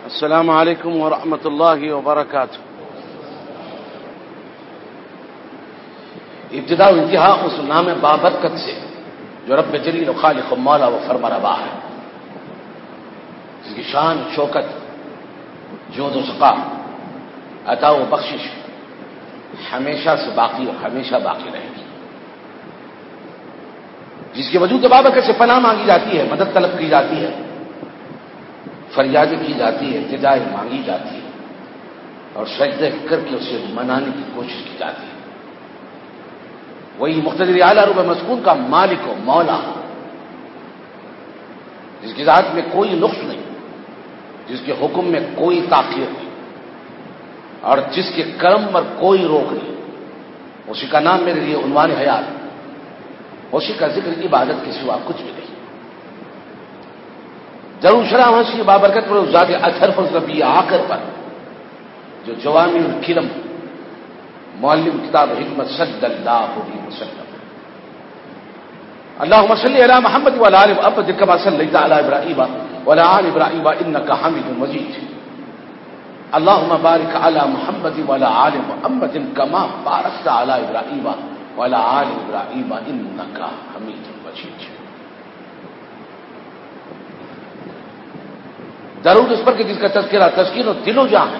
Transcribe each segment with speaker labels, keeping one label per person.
Speaker 1: السلام علیکم ورحمۃ اللہ وبرکاتہ۔ ابتدا و انتہا اس نام بابرکت سے جو رب جلیل و خالق و مولا و فرما روا ہے، جس کی شان شوکت جود و سقا عطا و بخشش ہمیشہ سے باقی اور ہمیشہ باقی رہے گی، جس کے وجود بابرکت سے پناہ مانگی جاتی ہے، مدد طلب کی جاتی ہے، فریادیں کی جاتی ہے، التجائیں مانگی جاتی ہے اور سجدے کر کے اسے منانے کی کوشش کی جاتی ہے۔ وہی مقتدر اعلیٰ رب مسکون کا مالک و مولا، جس کی ذات میں کوئی نقص نہیں، جس کے حکم میں کوئی تاخیر نہیں اور جس کے کرم پر کوئی روک نہیں، اسی کا نام میرے لیے عنوان حیات، اسی کا ذکر عبادت کے سوا کچھ بھی نہیں۔ ضرور شرح وحشی بابرکت پر ذات اطہر فضلبی آخر پر جو جوامع الکلم معلم کتاب حکمت صلی اللہ علیہ وسلم، اللہم صلی علی محمد وعلی آل محمد کما صلیت علی ابراہیم وعلی آل ابراہیم انک حمید مجید، اللہم بارک علی محمد وعلی آل محمد کما بارکت علی ابراہیم وعلی آل ابراہیم انک حمید مجید۔ درود اس پر کہ جس کا تذکرہ تسکین و دل و جان ہے،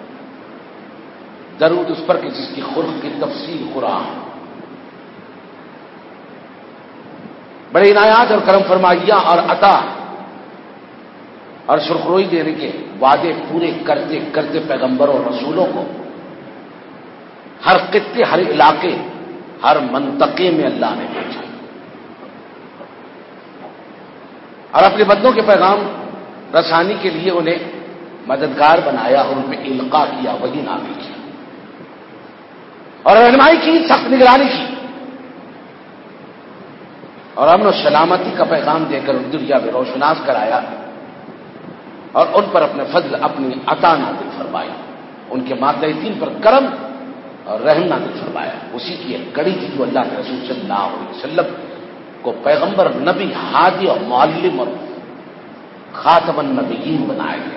Speaker 1: درود اس پر کہ جس کی خلق کی تفصیل قرآن، بڑے عنایات اور کرم فرمائیاں اور عطا اور سرخروئی دینے کے وعدے پورے کرتے کرتے پیغمبروں اور رسولوں کو ہر خطے، ہر علاقے، ہر منطقے میں اللہ نے بھیجا اور اپنے بندوں کے پیغام رسانی کے لیے انہیں مددگار بنایا اور ان پہ القاء کیا، وہی نافذ کیا اور رہنمائی کی، سخت نگرانی کی اور امن و سلامتی کا پیغام دے کر دنیا میں روشناس کرایا اور ان پر اپنے فضل، اپنی عطا نازل فرمائی، ان کے ماتحتین پر کرم اور رحم نازل فرمایا۔ اسی کی ایک کڑی تھی جو اللہ کے رسول صلی اللہ علیہ وسلم کو پیغمبر، نبی، ہادی اور معلم اور خاتم النبیین بنایا گیا۔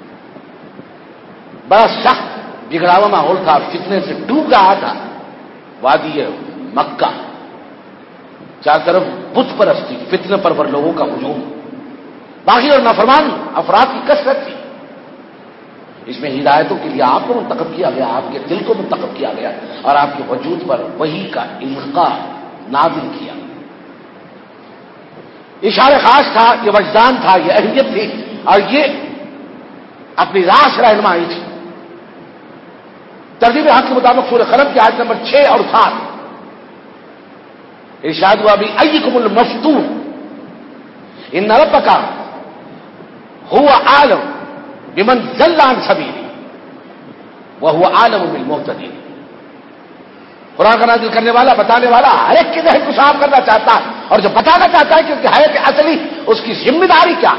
Speaker 1: بڑا سخت بگڑا ہوا ماحول تھا، فتنے سے ڈوب رہا تھا وادی مکہ، چار طرف بت پرستی، فتنے پرور لوگوں کا ہجوم، باغی اور نافرمان افراد کی کثرت تھی۔ اس میں ہدایتوں کے لیے آپ کو منتخب کیا گیا، آپ کے دل کو منتخب کیا گیا اور آپ کے وجود پر وحی کا القاء نازل کیا۔ اشارہ خاص تھا، یہ وجدان تھا، یہ اہلیت تھی اور یہ اپنی راس رہنمائی تھی۔ ترتیب حق کے مطابق سورہ قلم کی آیت نمبر 6 اور 7 ارشاد ہوا بھی ایکم المفتون ان ربک هو عالم بمن ضل عن سبیلہ وهو عالم بالمہتدین۔ قرآن کا نازل کرنے والا، بتانے والا ہر ایک کے ذہن کو صاف کرنا چاہتا ہے اور جو بتانا چاہتا ہے کہ اس کی حیات اصلی، اس کی ذمہ داری کیا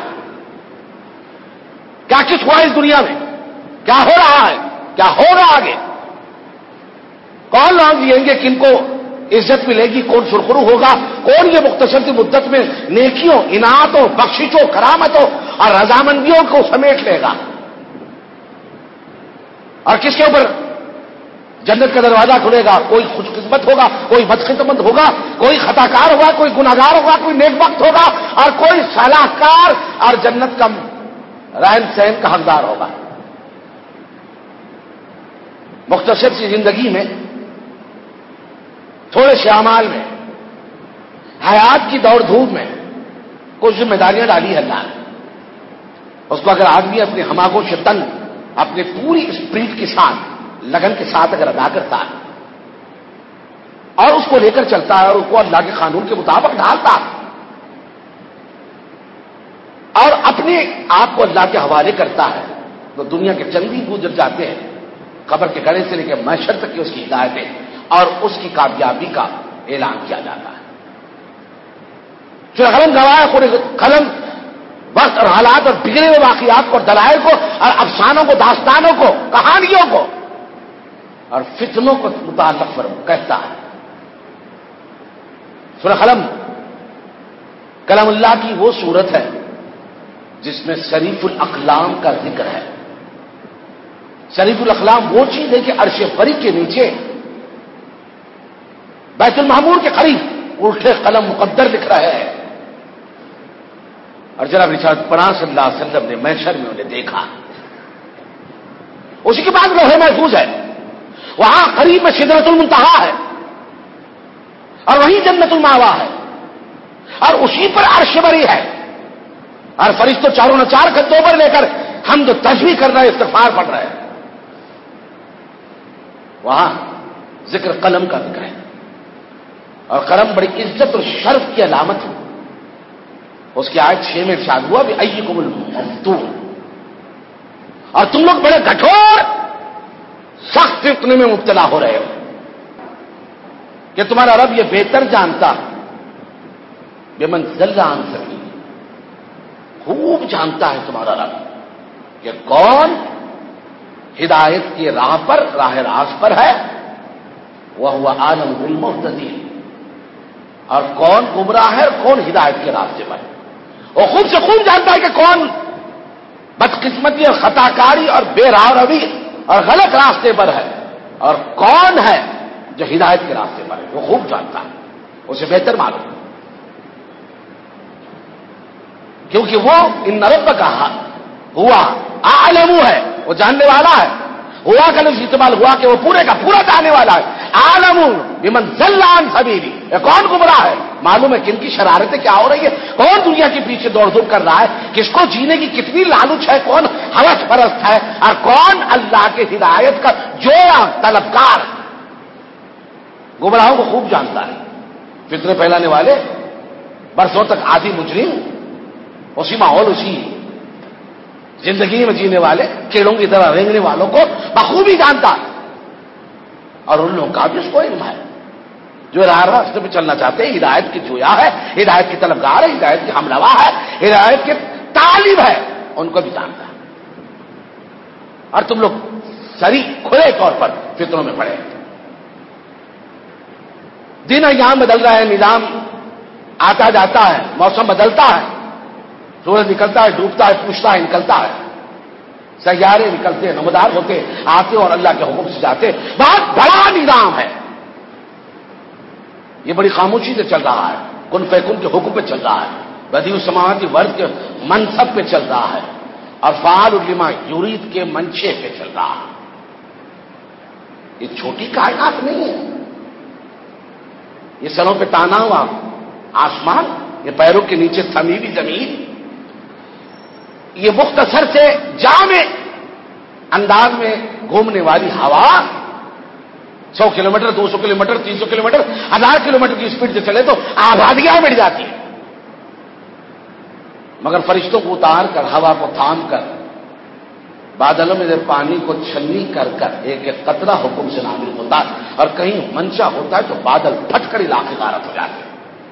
Speaker 1: کچھ ہوا اس دنیا میں، کیا ہو رہا ہے، کیا ہوگا آگے، کون لوگ جئیں گے، کن کو عزت ملے گی، کون سرخرو ہوگا، کون یہ مختصر کی مدت میں نیکیوں، انعاموں، بخششوں، کرامتوں اور رضامندیوں کو سمیٹ لے گا اور کس کے اوپر جنت کا دروازہ کھلے گا۔ کوئی خوش قسمت ہوگا، کوئی بدقسمت ہوگا، کوئی خطا کار ہوگا، کوئی گناہگار ہوگا، کوئی نیک وقت ہوگا اور کوئی صلاح کار اور جنت کا رہن سہن کا حقدار ہوگا۔ مختصر سی زندگی میں، تھوڑے سے اعمال میں، حیات کی دوڑ دھوپ میں کچھ ذمہ داریاں ڈالی ہے اللہ نے۔ اس کو اگر آدمی اپنے ہماغوں سے تنگ، اپنے پوری اسپرٹ کے ساتھ، لگن کے ساتھ اگر ادا کرتا ہے اور اس کو لے کر چلتا ہے اور اس کو اللہ کے قانون کے مطابق ڈھالتا ہے اور اپنے آپ کو اللہ کے حوالے کرتا ہے تو دنیا کے چند ہی گزر جاتے ہیں، قبر کے گڑے سے لے کے محشر تک کی اس کی ہدایتیں اور اس کی کامیابی کا اعلان کیا جاتا ہے۔ سورہ قلم گواہ قلم وقت اور حالات اور بگڑے ہوئے واقعات کو، دلائل کو اور افسانوں کو، داستانوں کو، کہانیوں کو اور فتنوں کو متعلق کہتا ہے۔ سورہ قلم کلام اللہ کی وہ صورت ہے جس میں شریف الاقلام کا ذکر ہے. شریف الاقلام وہ چیز ہے کہ عرش بری کے نیچے بیت المعمور کے قریب الٹے قلم مقدر لکھ رہے ہیں. اور جناب رسالت پناہ صلی اللہ علیہ وسلم نے محشر میں انہیں دیکھا. اسی کے بعد لوح محفوظ ہے, وہاں قریب میں سدرۃ المنتہا ہے, اور وہیں جنت المأوا ہے, اور اسی پر عرش بری ہے. اور فرشتوں چاروں نے چار کندھوں پر لے کر ہم جو تسبیح کر رہے ہیں, استغفار پڑھ رہے ہیں. وہاں ذکر قلم کا ذکر ہے, اور قلم بڑی عزت اور شرف کی علامت ہے. اس کی آیت 6 میں ارشاد ہوا بھی ایکم المفتون, اور تم لوگ بڑے کٹھور سخت فتنے میں مبتلا ہو رہے ہو کہ تمہارا رب یہ بہتر جانتا بمن ضل عن سبیل, خوب جانتا ہے تمہارا رب کہ کون ہدایت کی راہ پر, راہ راست پر ہے, وہو اعلم بالمہتدین, اور کون گمراہ ہے اور کون ہدایت کے راستے پر ہے. وہ خوب سے خوب جانتا ہے کہ کون بدقسمتی اور خطا کاری اور بے راہ روی اور غلط راستے پر ہے, اور کون ہے جو ہدایت کے راستے پر ہے. وہ خوب جانتا ہے, اسے بہتر معلوم, کیونکہ وہ ان رب کا ہوا عالم ہے, وہ جاننے والا ہے. ہوا کا لفظ استعمال ہوا کہ وہ پورے کا پورا جاننے والا ہے. عالم بمن ضل عن سبیلی, کون گمراہ ہے, معلوم ہے کن کی شرارتیں کیا ہو رہی ہے, کون دنیا کے پیچھے دوڑ دھوپ کر رہا ہے, کس کو جینے کی کتنی لالچ ہے, کون ہوس پرست ہے, اور کون اللہ کے ہدایت کا جویا طلبگار. گمراہوں کو خوب جانتا ہے. فتنے پھیلانے والے, برسوں تک عادی مجرم, اسی ماحول اسی زندگی میں جینے والے, کیڑوں کی طرح رینگنے والوں کو بخوبی جانتا, اور ان لوگوں کا بھی اس کو علم ہے جو راہ راستے پہ چلنا چاہتے ہیں. ہدایت کی جویا ہے, ہدایت کی طلبگار ہے, ہدایت کی ہمراہ ہے, ہدایت کے طالب ہے, ان کو بھی جانتا ہے. اور تم لوگ سری کھلے طور پر فتنوں میں پڑے. دن ایام بدل رہا ہے, نظام آتا جاتا ہے, موسم بدلتا ہے, سورج نکلتا ہے, ڈوبتا ہے, پوچھتا ہے, نکلتا ہے, سیارے نکلتے ہیں, نمودار ہوتے آتے اور اللہ کے حکم سے جاتے. بہت بڑا نظام ہے یہ, بڑی خاموشی سے چل رہا ہے, کن فیکن کے حکم پہ چل رہا ہے, بدیع السماوات ورد کے منصب پہ چل رہا ہے, اور فعال لما یرید کے منشے پہ چل رہا ہے. یہ چھوٹی کائنات نہیں ہے, یہ سروں پہ تانا ہوا آسمان, یہ پیروں کے نیچے تھمی ہوئی زمین, یہ مختصر سے جامع انداز میں گھومنے والی ہوا, 100 کلومیٹر, 200 کلومیٹر, 300 کلومیٹر, 1000 کلومیٹر کی اسپیڈ سے چلے تو آبادیاں مٹ جاتی ہیں. مگر فرشتوں کو اتار کر, ہوا کو تھام کر, بادلوں میں پانی کو چھلنی کر کر ایک ایک قطرہ حکم سے نازل ہوتا ہے, اور کہیں منشا ہوتا ہے تو بادل پھٹ کر علاقے غارت ہو جاتے ہیں.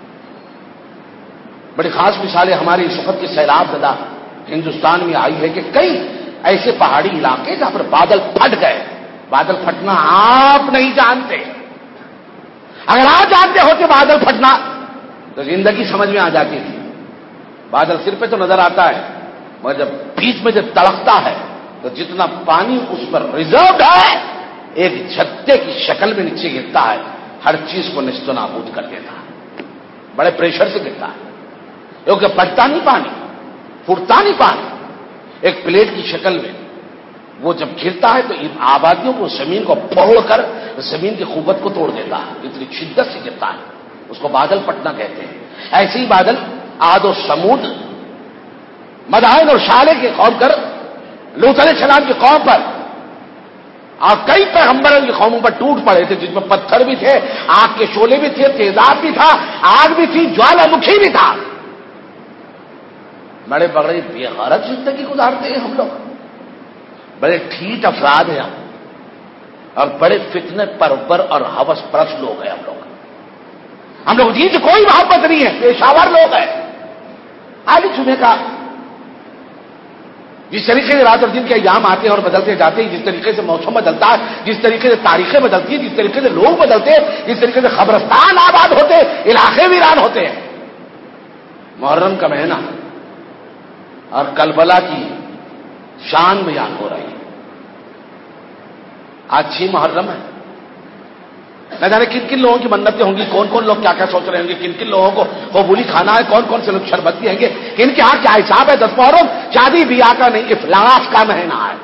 Speaker 1: بڑی خاص مثالیں ہماری اس وقت کی سیلاب زدہ ہندوستان میں آئی ہے کہ کئی ایسے پہاڑی علاقے جہاں پر بادل پھٹ گئے. بادل پھٹنا آپ نہیں جانتے, اگر آپ جانتے ہوتے بادل پھٹنا تو زندگی سمجھ میں آ جاتی تھی. بادل سر پہ تو نظر آتا ہے, مگر جب بیچ میں جب تڑکتا ہے تو جتنا پانی اس پر ریزروڈ ہے ایک جھٹے کی شکل میں نیچے گرتا ہے, ہر چیز کو نشت و نابود کر دیتا ہے. بڑے پریشر سے گرتا ہے, کیونکہ پھٹتا نہیں پانی, پھوٹتا نہیں پانی, ایک پلیٹ کی شکل میں وہ جب گرتا ہے تو ان آبادیوں کو, زمین کو پھوڑ کر زمین کی قوت کو توڑ دیتا ہے, اتنی شدت سے گرتا ہے. اس کو بادل پھٹنا کہتے ہیں. ایسے ہی بادل عاد و سمود, مدائن اور شالے کے قوم کر, لوط علیہ السلام کی قوم پر اور کئی پیغمبروں کی قوموں پر ٹوٹ پڑے تھے, جس میں پتھر بھی تھے, آگ کے شعلے بھی تھے, تیزاب بھی تھا, آگ بھی تھی, جوالا مکھی بھی تھا. بڑے بڑے بے غرض زندگی گزارتے ہیں ہم لوگ, بڑے ٹھیٹ افراد ہیں ہم, اور بڑے فتنے پرور اور ہوس پرست لوگ ہیں ہم لوگ. ہم لوگ دین سے کوئی محبت نہیں ہے, پیشاور لوگ ہیں. آج جمعے کا جس طریقے سے رات اور دن کے ایام آتے ہیں اور بدلتے جاتے ہیں, جس طریقے سے موسم بدلتا ہے, جس طریقے سے تاریخیں بدلتی ہیں, جس طریقے سے لوگ بدلتے ہیں, جس طریقے سے قبرستان آباد ہوتے ہیں, علاقے ویران ہوتے ہیں. محرم کا مہینہ اور کربلا کی شان بیان ہو رہی ہے. آج 6 محرم ہے. نہ جانے کن کن لوگوں کی منتیں ہوں گی, کون کون لوگ کیا کیا سوچ رہے ہوں گے, کن کن لوگوں کو قبولی کھانا ہے, کون کون سے لوگ شربت پیئیں گے, کن کے یہاں کیا حساب ہے. 10 محرم شادی بیاہ کا نہیں, افلاس کا مہینہ ہے.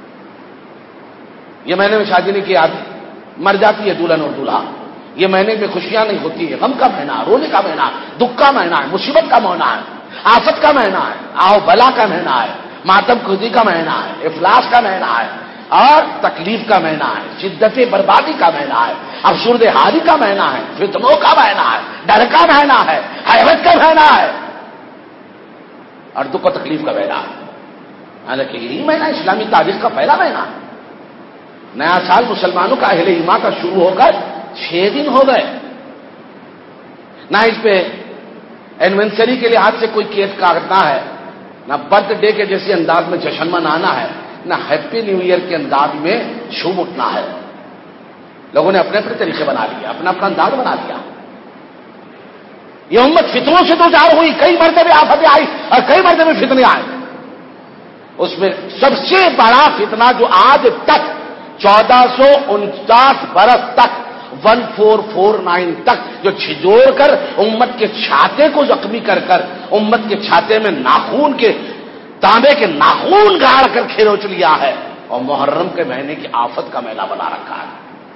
Speaker 1: یہ مہینے میں شادی نہیں کی آتی, مر جاتی ہے دلہن اور دولہا. یہ مہینے میں خوشیاں نہیں ہوتی ہے, غم کا مہینہ, رونے کا مہینہ, دکھ کا مہینہ ہے, مصیبت کا مہینہ ہے, آفت کا مہینہ ہے, آؤ بلا کا مہینہ ہے, ماتم خودی کا مہینہ ہے, افلاس کا مہینہ ہے, اور تکلیف کا مہینہ ہے, شدت بربادی کا مہینہ ہے, افسرد حالی کا مہینہ ہے, فتنوں کا مہینہ ہے, ڈر کا مہینہ ہے, حیرت کا مہینہ ہے, اور دکھ و تکلیف کا مہینہ ہے. حالانکہ یہی مہینہ اسلامی تاریخ کا پہلا مہینہ ہے. نیا سال مسلمانوں کا اہل ایمان کا شروع ہو کر 6 دن ہو گئے. نہ اس پہ اینیورسری کے لحاظ سے کوئی کیک کاٹنا ہے, نہ برتھ ڈے کے جیسے انداز میں جشن منانا ہے, نہ ہیپی نیو ایئر کے انداز میں شوم اٹھنا ہے. لوگوں نے اپنے اپنے طریقے بنا لیا, اپنا اپنا انداز بنا لیا. یہ امت فتنوں سے تو جار ہوئی, کئی مرتبہ آفتیں آئی اور کئی مرتبہ فتنے آئے. اس میں سب سے بڑا فتنہ جو آج تک 1449 برس تک 1449 تک جو چھجوڑ کر امت کے چھاتے کو زخمی کر کر امت کے چھاتے میں ناخون کے تانبے کے ناخون گاڑ کر کھروچ لیا ہے, اور محرم کے مہینے کی آفت کا میلہ بنا رکھا ہے.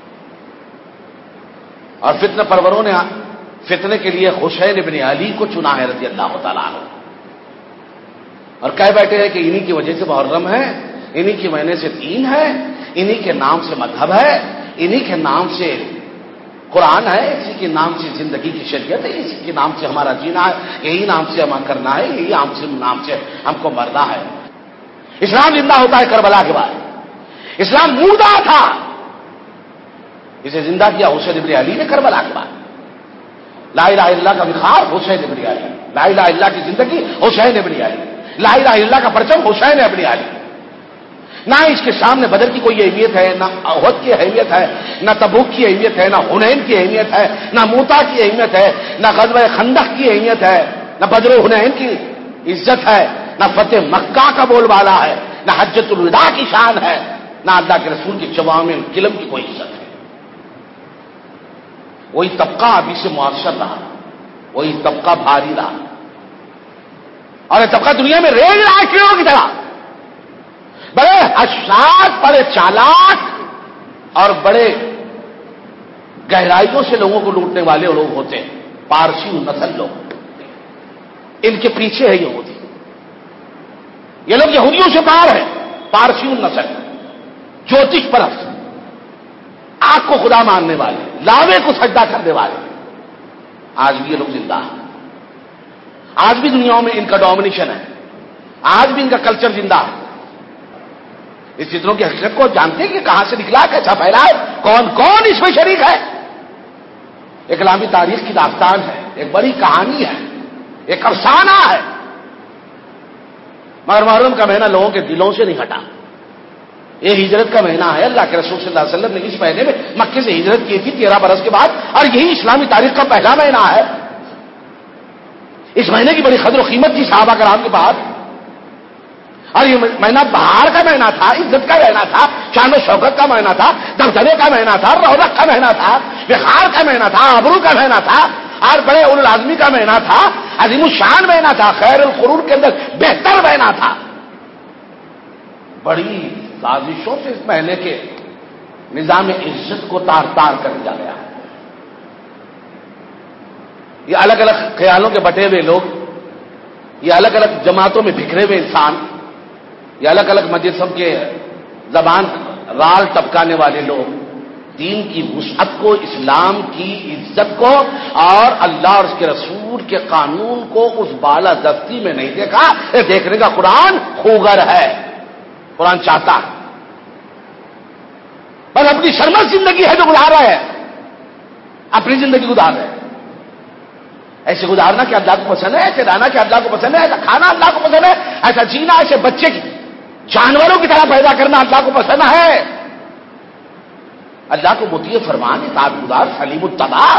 Speaker 1: اور فتنہ پروروں نے فتنے کے لیے حسین ابن علی کو چنا ہے رضی اللہ تعالیٰ عنہ, اور کہہ بیٹھے ہیں کہ انہی کی وجہ سے محرم ہے, انہی کے مہینے سے دین ہے, انہی کے نام سے مذہب ہے, انہی کے نام سے قرآن ہے, اسی کے نام سے زندگی کی شریعت ہے, اسی کے نام سے ہمارا جینا ہے, یہی نام سے ہمیں کرنا ہے, یہی نام سے ہم کو مرنا ہے. اسلام زندہ ہوتا ہے کربلا کے بعد. اسلام مردہ تھا, اسے زندہ کیا حسین ابن علی نے کربلا کے بعد. لا الہ الا اللہ کا وقار حسین ابن علی, لا الہ الا اللہ کی زندگی حسین ابن علی, لا الہ الا اللہ کا پرچم حسین ابن علی. نہ اس کے سامنے بدر کی کوئی اہمیت ہے, نہ احد کی اہمیت ہے, نہ تبوک کی اہمیت ہے, نہ حنین کی اہمیت ہے, نہ موتا کی اہمیت ہے, نہ غزوہ خندق کی اہمیت ہے, نہ بدر و حنین کی عزت ہے, نہ فتح مکہ کا بول بالا ہے, نہ حجۃ الوداع کی شان ہے, نہ اللہ کے رسول کی جوامع الکلم کی کوئی عزت ہے. وہی طبقہ ابھی سے معاصر رہا, وہی طبقہ بھاری رہا, اور یہ طبقہ دنیا میں ریل رہا ہے کیڑوں کی طرح. بڑے حساس, بڑے چالاک اور بڑے گہرائیوں سے لوگوں کو لوٹنے والے لوگ ہوتے ہیں. پارسی نسل لوگ, ان کے پیچھے ہے یہودی. یہ لوگ یہودیوں سے باہر ہیں. پارسی نسل, جوتش پرست, آگ کو خدا ماننے والے, لاوے کو سجدہ کرنے والے. آج بھی یہ لوگ زندہ ہیں, آج بھی دنیاؤں میں ان کا ڈومینیشن ہے, آج بھی ان کا کلچر زندہ ہے. اس فتنوں کی حقیقت کو جانتے ہیں کہ کہاں سے نکلا, کیسا پھیلا ہے, کون کون اس میں شریک ہے. ایک لمبی تاریخ کی داستان ہے, ایک بڑی کہانی ہے, ایک افسانہ ہے. مگر محرم کا مہینہ لوگوں کے دلوں سے نہیں ہٹا. یہ ہجرت کا مہینہ ہے. اللہ کے رسول صلی اللہ علیہ وسلم نے اس مہینے میں مکے سے ہجرت کی تھی 13 برس کے بعد, اور یہی اسلامی تاریخ کا پہلا مہینہ ہے. اس مہینے کی بڑی قدر و قیمت تھی صحابہ کرام کے بعد, اور یہ مہینہ بہار کا مہینہ تھا, عزت کا مہینہ تھا, شان و شوکت کا مہینہ تھا, دبدبے کا مہینہ تھا, رونق کا مہینہ تھا, وقار کا مہینہ تھا, ابرو کا مہینہ تھا, اور بڑے اولو العزمی کا مہینہ تھا, عظیم الشان مہینہ تھا, خیر القرون کے اندر بہتر مہینہ تھا. بڑی سازشوں سے اس مہینے کے نظام عزت کو تار تار کر دیا گیا. یہ الگ الگ خیالوں کے بٹے ہوئے لوگ, یہ الگ الگ جماعتوں میں بکھرے ہوئے انسان, یہ الگ الگ مجلسوں کے زبان رال ٹپکانے والے لوگ دین کی وسعت کو, اسلام کی عزت کو اور اللہ اور اس کے رسول کے قانون کو اس بالا دستی میں نہیں دیکھا. دیکھنے کا قرآن خوگر ہے, قرآن چاہتا ہے. بس اپنی شرمت زندگی ہے جو گزار رہے ہیں, اپنی زندگی گزار رہے ہیں. ایسے گزارنا کہ اللہ کو پسند ہے, ایسے رہنا کہ اللہ کو پسند ہے, ایسا کھانا اللہ کو پسند ہے, ایسا جینا, ایسے بچے کی جانوروں کی طرح پیدا کرنا اللہ کو پسند ہے. اللہ کو مطیع فرمان, اطاعت گزار, سلیم الطبع,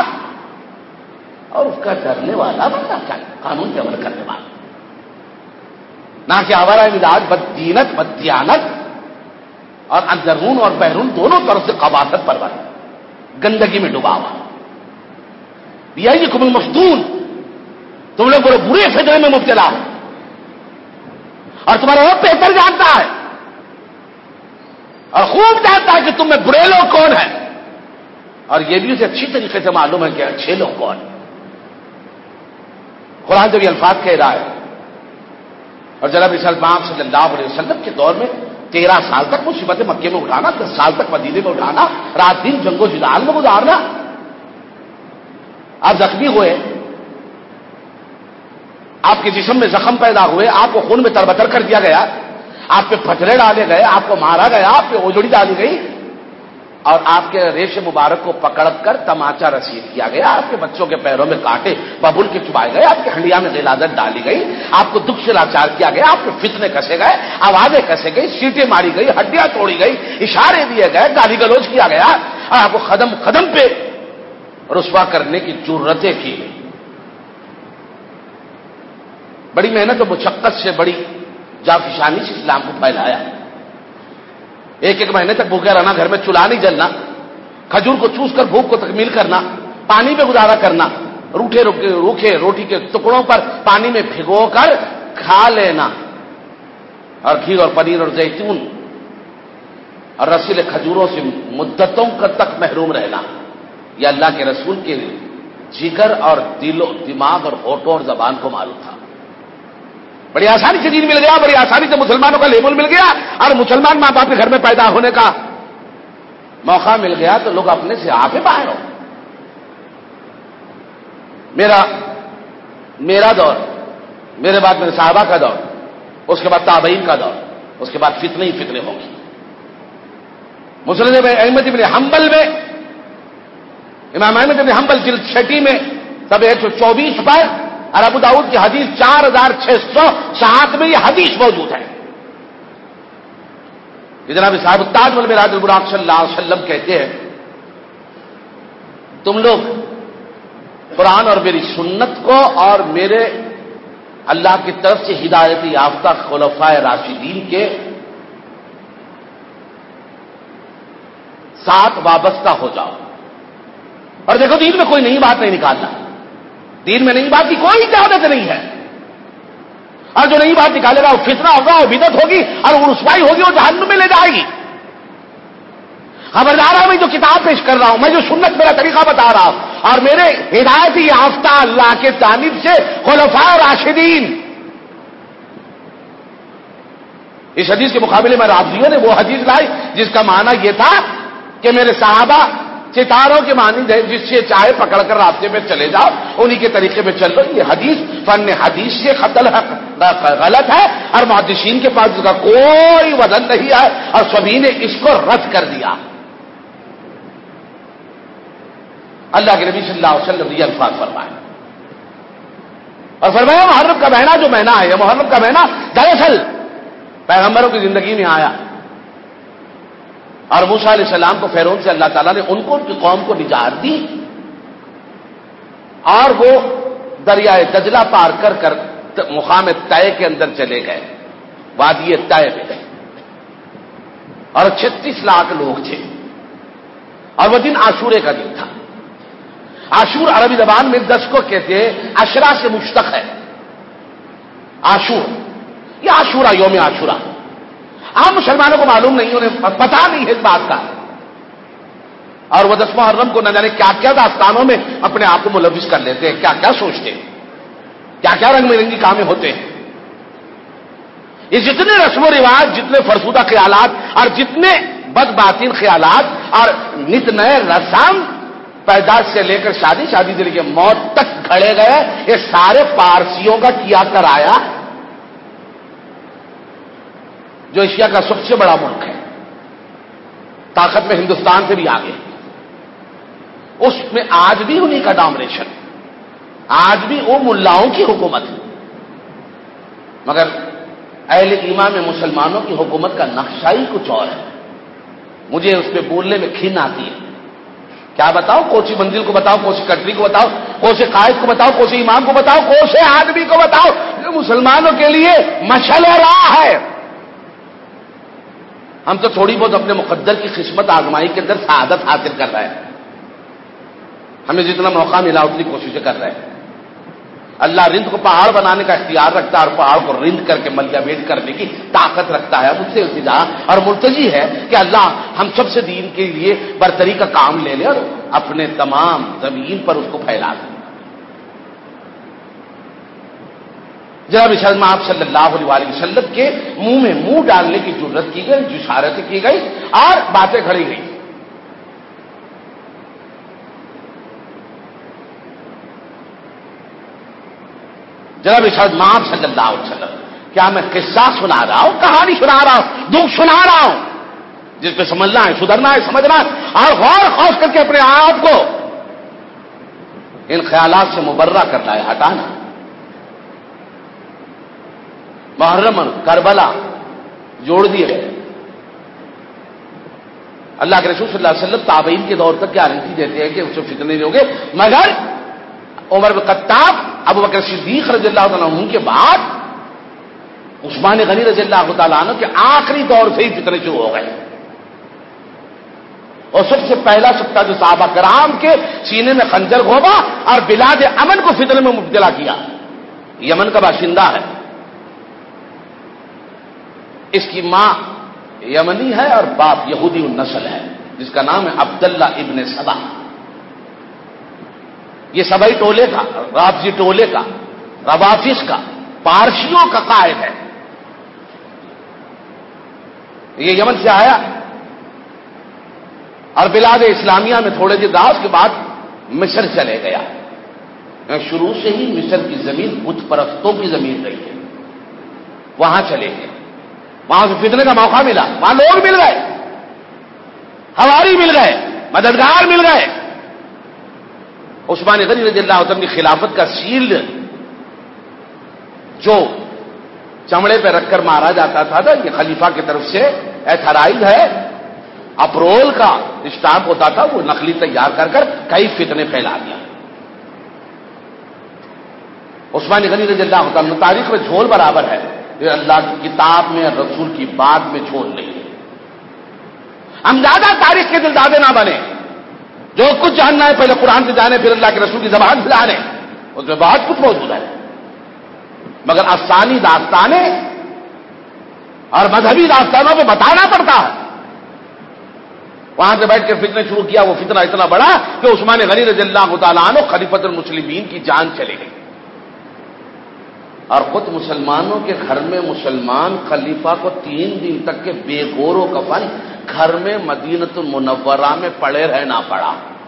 Speaker 1: اور اس کا ڈرنے والا بندہ, قانون پہ عمل کرنے والا. نہ کہ آوارہ مزاج، بددینت، بددیانت، اور اندرون اور بیرون دونوں طرف سے قباحت پرور، گندگی میں ڈوبا ہوا. بیائیکم المفتون، تم لوگ بڑے برے فتنے میں مبتلا ہو، اور تمہارا رب بہتر جانتا ہے اور خوب جانتا ہے کہ تم میں برے لوگ کون ہیں، اور یہ بھی اسے اچھی طریقے سے معلوم ہے کہ اچھے لوگ کون ہیں. قرآن جب یہ الفاظ کہہ رہا ہے، اور جناب پاک صلی اللہ علیہ وسلم کے دور میں 13 سال تک مصیبت مکے میں اٹھانا، 10 سال تک مدینے میں اٹھانا، رات دن جنگ و جدال میں گزارنا، آپ زخمی ہوئے، آپ کے جسم میں زخم پیدا ہوئے، آپ کو خون میں تربتر کر دیا گیا، آپ پہ پھٹڑے ڈالے گئے، آپ کو مارا گیا، آپ پہ اوجڑی ڈالی گئی، اور آپ کے ریش مبارک کو پکڑ کر تماچا رسید کیا گیا، آپ کے بچوں کے پیروں میں کانٹے ببول کے چبائے گئے، آپ کی ہنڈیا میں غلاظت ڈالی گئی، آپ کو دکھ سے لاچار کیا گیا، آپ کے فتنے کسے گئے، آوازیں کسے گئی، سیٹیں ماری گئی، ہڈیاں توڑی گئی، اشارے دیے گئے، گالی گلوچ کیا گیا، اور آپ کو قدم قدم پہ رسوا کرنے کی جرتیں کی گئی. بڑی محنت و مشقت سے، بڑی جافشانی سے اسلام کو پھیلایا. ایک مہینے تک بھوکے رہنا، گھر میں چولہا نہیں جلنا، کھجور کو چوس کر بھوک کو تکمیل کرنا، پانی پہ گزارا کرنا، روکھے روٹی کے ٹکڑوں پر پانی میں بھگو کر کھا لینا، اور گھی اور پنیر اور زیتون اور رسیلے کھجوروں سے مدتوں تک محروم رہنا، یہ اللہ کے رسول کے جگر اور دل و دماغ اور ہونٹوں اور زبان کو معلوم تھا. بڑی آسانی سے دین مل گیا، بڑی آسانی سے مسلمانوں کا لیبل مل گیا، اور مسلمان ماں باپ کے گھر میں پیدا ہونے کا موقع مل گیا تو لوگ اپنے سے آپ باہر ہو. میرا دور، میرے بعد میرے صحابہ کا دور، اس کے بعد تابعین کا دور، اس کے بعد فتنے ہی فتنے ہوں گی. مسند احمد بن حنبل میں، امام احمد بن حنبل جلد 6 میں سب 124 پر، اور ابو داؤد کی حدیث 4607 میں یہ حدیث موجود ہے. یہ جناب صاحب تاج المراج البراق صلی اللہ علیہ وسلم کہتے ہیں، تم لوگ قرآن اور میری سنت کو اور میرے اللہ کی طرف سے ہدایت یافتہ خلفائے راشدین کے ساتھ وابستہ ہو جاؤ. اور دیکھو، دین میں کوئی نئی بات نہیں نکالنا، دین میں نئی بات کی کوئی اجازت نہیں ہے، اور جو نئی بات نکالے گا وہ فتنہ ہوگا، وہ بدعت ہوگی، اور وہ رسوائی ہوگی، وہ جہنم میں لے جائے گی. خبردار ہے، میں جو کتاب پیش کر رہا ہوں، میں جو سنت میرا طریقہ بتا رہا ہوں، اور میرے ہدایت یافتہ اللہ کے جانب سے خلفائے راشدین. اس حدیث کے مقابلے میں رافضیوں نے وہ حدیث لائی جس کا معنی یہ تھا کہ میرے صحابہ ستاروں کے مانند ہے، جس سے چاہے پکڑ کر راستے میں چلے جاؤ، انہی کے طریقے میں چل رہو. یہ حدیث فن حدیث سے غلط ہے، اور محدثین کے پاس اس کا کوئی وزن نہیں ہے، اور سبھی نے اس کو رد کر دیا. اللہ کے نبی صلی اللہ علیہ وسلم نے یہ الفاظ فرمائے، اور فرمایا محرم کا مہینہ جو مہینہ ہے، یہ محرم کا مہینہ دراصل پیغمبروں کی زندگی میں آیا، اور موسیٰ علیہ السلام کو فرعون سے اللہ تعالیٰ نے ان کو، ان کی قوم کو نجات دی، اور وہ دریائے دجلہ پار کر کر مقام طے کے اندر چلے گئے، وادی طے میں، اور 36 لاکھ لوگ تھے، اور وہ دن عاشورے کا دن تھا. عاشور عربی زبان میں 10 کو کہتے ہیں، عشرہ سے مشتق ہے عاشور، یہ عاشورہ، یوم عاشورہ. عام مسلمانوں کو معلوم نہیں، انہیں پتہ نہیں ہے اس بات کا، اور وہ 10 محرم کو نہ جانے کیا کیا داستانوں میں اپنے آپ کو ملوث کر لیتے ہیں، کیا کیا سوچتے ہیں، کیا کیا رنگ برنگی کامیں ہوتے ہیں. یہ جتنے رسم و رواج، جتنے فرسودہ خیالات، اور جتنے بد باطن خیالات، اور نت نئے رسم، پیدائش سے لے کر شادی، شادی سے لے کے موت تک کھڑے گئے، یہ سارے پارسیوں کا کیا کرایا، جو ایشیا کا سب سے بڑا ملک ہے، طاقت میں ہندوستان سے بھی آگے. اس میں آج بھی انہی کا ڈومینیشن، آج بھی وہ ملاؤں کی حکومت ہے، مگر اہل ایمان میں مسلمانوں کی حکومت کا نقشہ ہی کچھ اور ہے. مجھے اس پہ بولنے میں کھن آتی ہے. کیا بتاؤ، کوسی منزل کو بتاؤ، کوسی کٹری کو بتاؤ، کوسے قائد کو بتاؤ، کوسے امام کو بتاؤ، کوسے آدمی کو بتاؤ، یہ مسلمانوں کے لیے مشعل راہ ہے۔ ہم تو تھوڑی بہت اپنے مقدر کی قسمت آزمائی کے اندر سعادت حاصل کر رہے ہیں، ہمیں جتنا موقع ملا اتنی کوششیں کر رہے ہیں۔ اللہ رند کو پہاڑ بنانے کا اختیار رکھتا ہے اور پہاڑ کو رند کر کے ملیا میٹ کرنے کی طاقت رکھتا ہے۔ مجھ سے التجا اور مرتجی ہے کہ اللہ ہم سب سے دین کے لیے برتری کا کام لے لے اور اپنے تمام زمین پر اس کو پھیلا دے۔ جناب ارشاد آپ صلی اللہ علیہ وسلم کے منہ میں منہ ڈالنے کی جرت کی گئی، جسارتیں کی گئی اور باتیں کھڑی گئی۔ جناب ارشاد آپ صلی اللہ علیہ وسلم کیا میں قصہ سنا رہا ہوں، کہانی سنا رہا ہوں، دکھ سنا رہا ہوں جس پہ سمجھنا ہے، سدھرنا ہے، سمجھنا ہے اور غور خوف کر کے اپنے آپ کو ان خیالات سے مبرہ کرنا ہے، ہٹانا۔ محرم کربلا جوڑ دیے گئے۔ اللہ کے رسول صلی اللہ علیہ وسلم تابعین کے دور تک گارنٹی دیتے ہیں کہ اس سے فتنے نہیں ہوں گے، مگر عمر بن خطاب، ابو بکر صدیق رضی اللہ تعالیٰ عنہ کے بعد عثمان غنی رضی اللہ تعالیٰ عنہ کے آخری دور سے ہی فتنے شروع ہو گئے۔ اور سب سے پہلا سکتا جو صحابہ کرام کے سینے میں خنجر گھوما اور بلاد امن کو فتنے میں مبتلا کیا، یمن کا باشندہ ہے، اس کی ماں یمنی ہے اور باپ یہودی النسل ہے، جس کا نام ہے عبداللہ ابن سبا۔ یہ سبائی ٹولے کا، رابضی ٹولے کا، روافظ کا، پارسیوں کا قائد ہے۔ یہ یمن سے آیا اور بلاد اسلامیہ میں تھوڑے دن رہا، اس کے بعد مصر چلے گیا۔ شروع سے ہی مصر کی زمین بت پرستوں کی زمین رہی ہے، وہاں چلے گئے، وہاں سے فتنے کا موقع ملا، وہاں لوگ مل گئے، ہواری مل گئے، مددگار مل گئے۔ عثمان غنی رضی اللہ عنہ کی خلافت کا شیلڈ جو چمڑے پہ رکھ کر مارا جاتا تھا یہ خلیفہ کی طرف سے ایتھرائز ہے، اپرول کا اسٹامپ ہوتا تھا، وہ نقلی تیار کر کر کئی فتنے پھیلا دیا۔ عثمان غنی رضی اللہ عنہ تاریخ میں جھول برابر ہے، یہ اللہ کی کتاب میں رسول کی بات میں جھول نہیں ہے۔ ہم زیادہ تاریخ کے دلدادے نہ بنے، جو کچھ جاننا ہے پہلے قرآن سے جانے، پھر اللہ کے رسول کی زبان سے جانے، اس میں بہت کچھ موجود ہے، مگر افسانی داستانیں اور مذہبی داستانوں پہ بتانا پڑتا ہے۔ وہاں سے بیٹھ کر فتنے شروع کیا، وہ فتنہ اتنا بڑا کہ عثمان غنی رضی اللہ تعالیٰ عنہ خلیفۃ المسلمین کی جان چلی گئی، اور خود مسلمانوں کے گھر میں مسلمان خلیفہ کو 3 دن تک کے بے گور و کفن گھر میں مدینۃ المنورہ میں پڑے رہنا پڑا،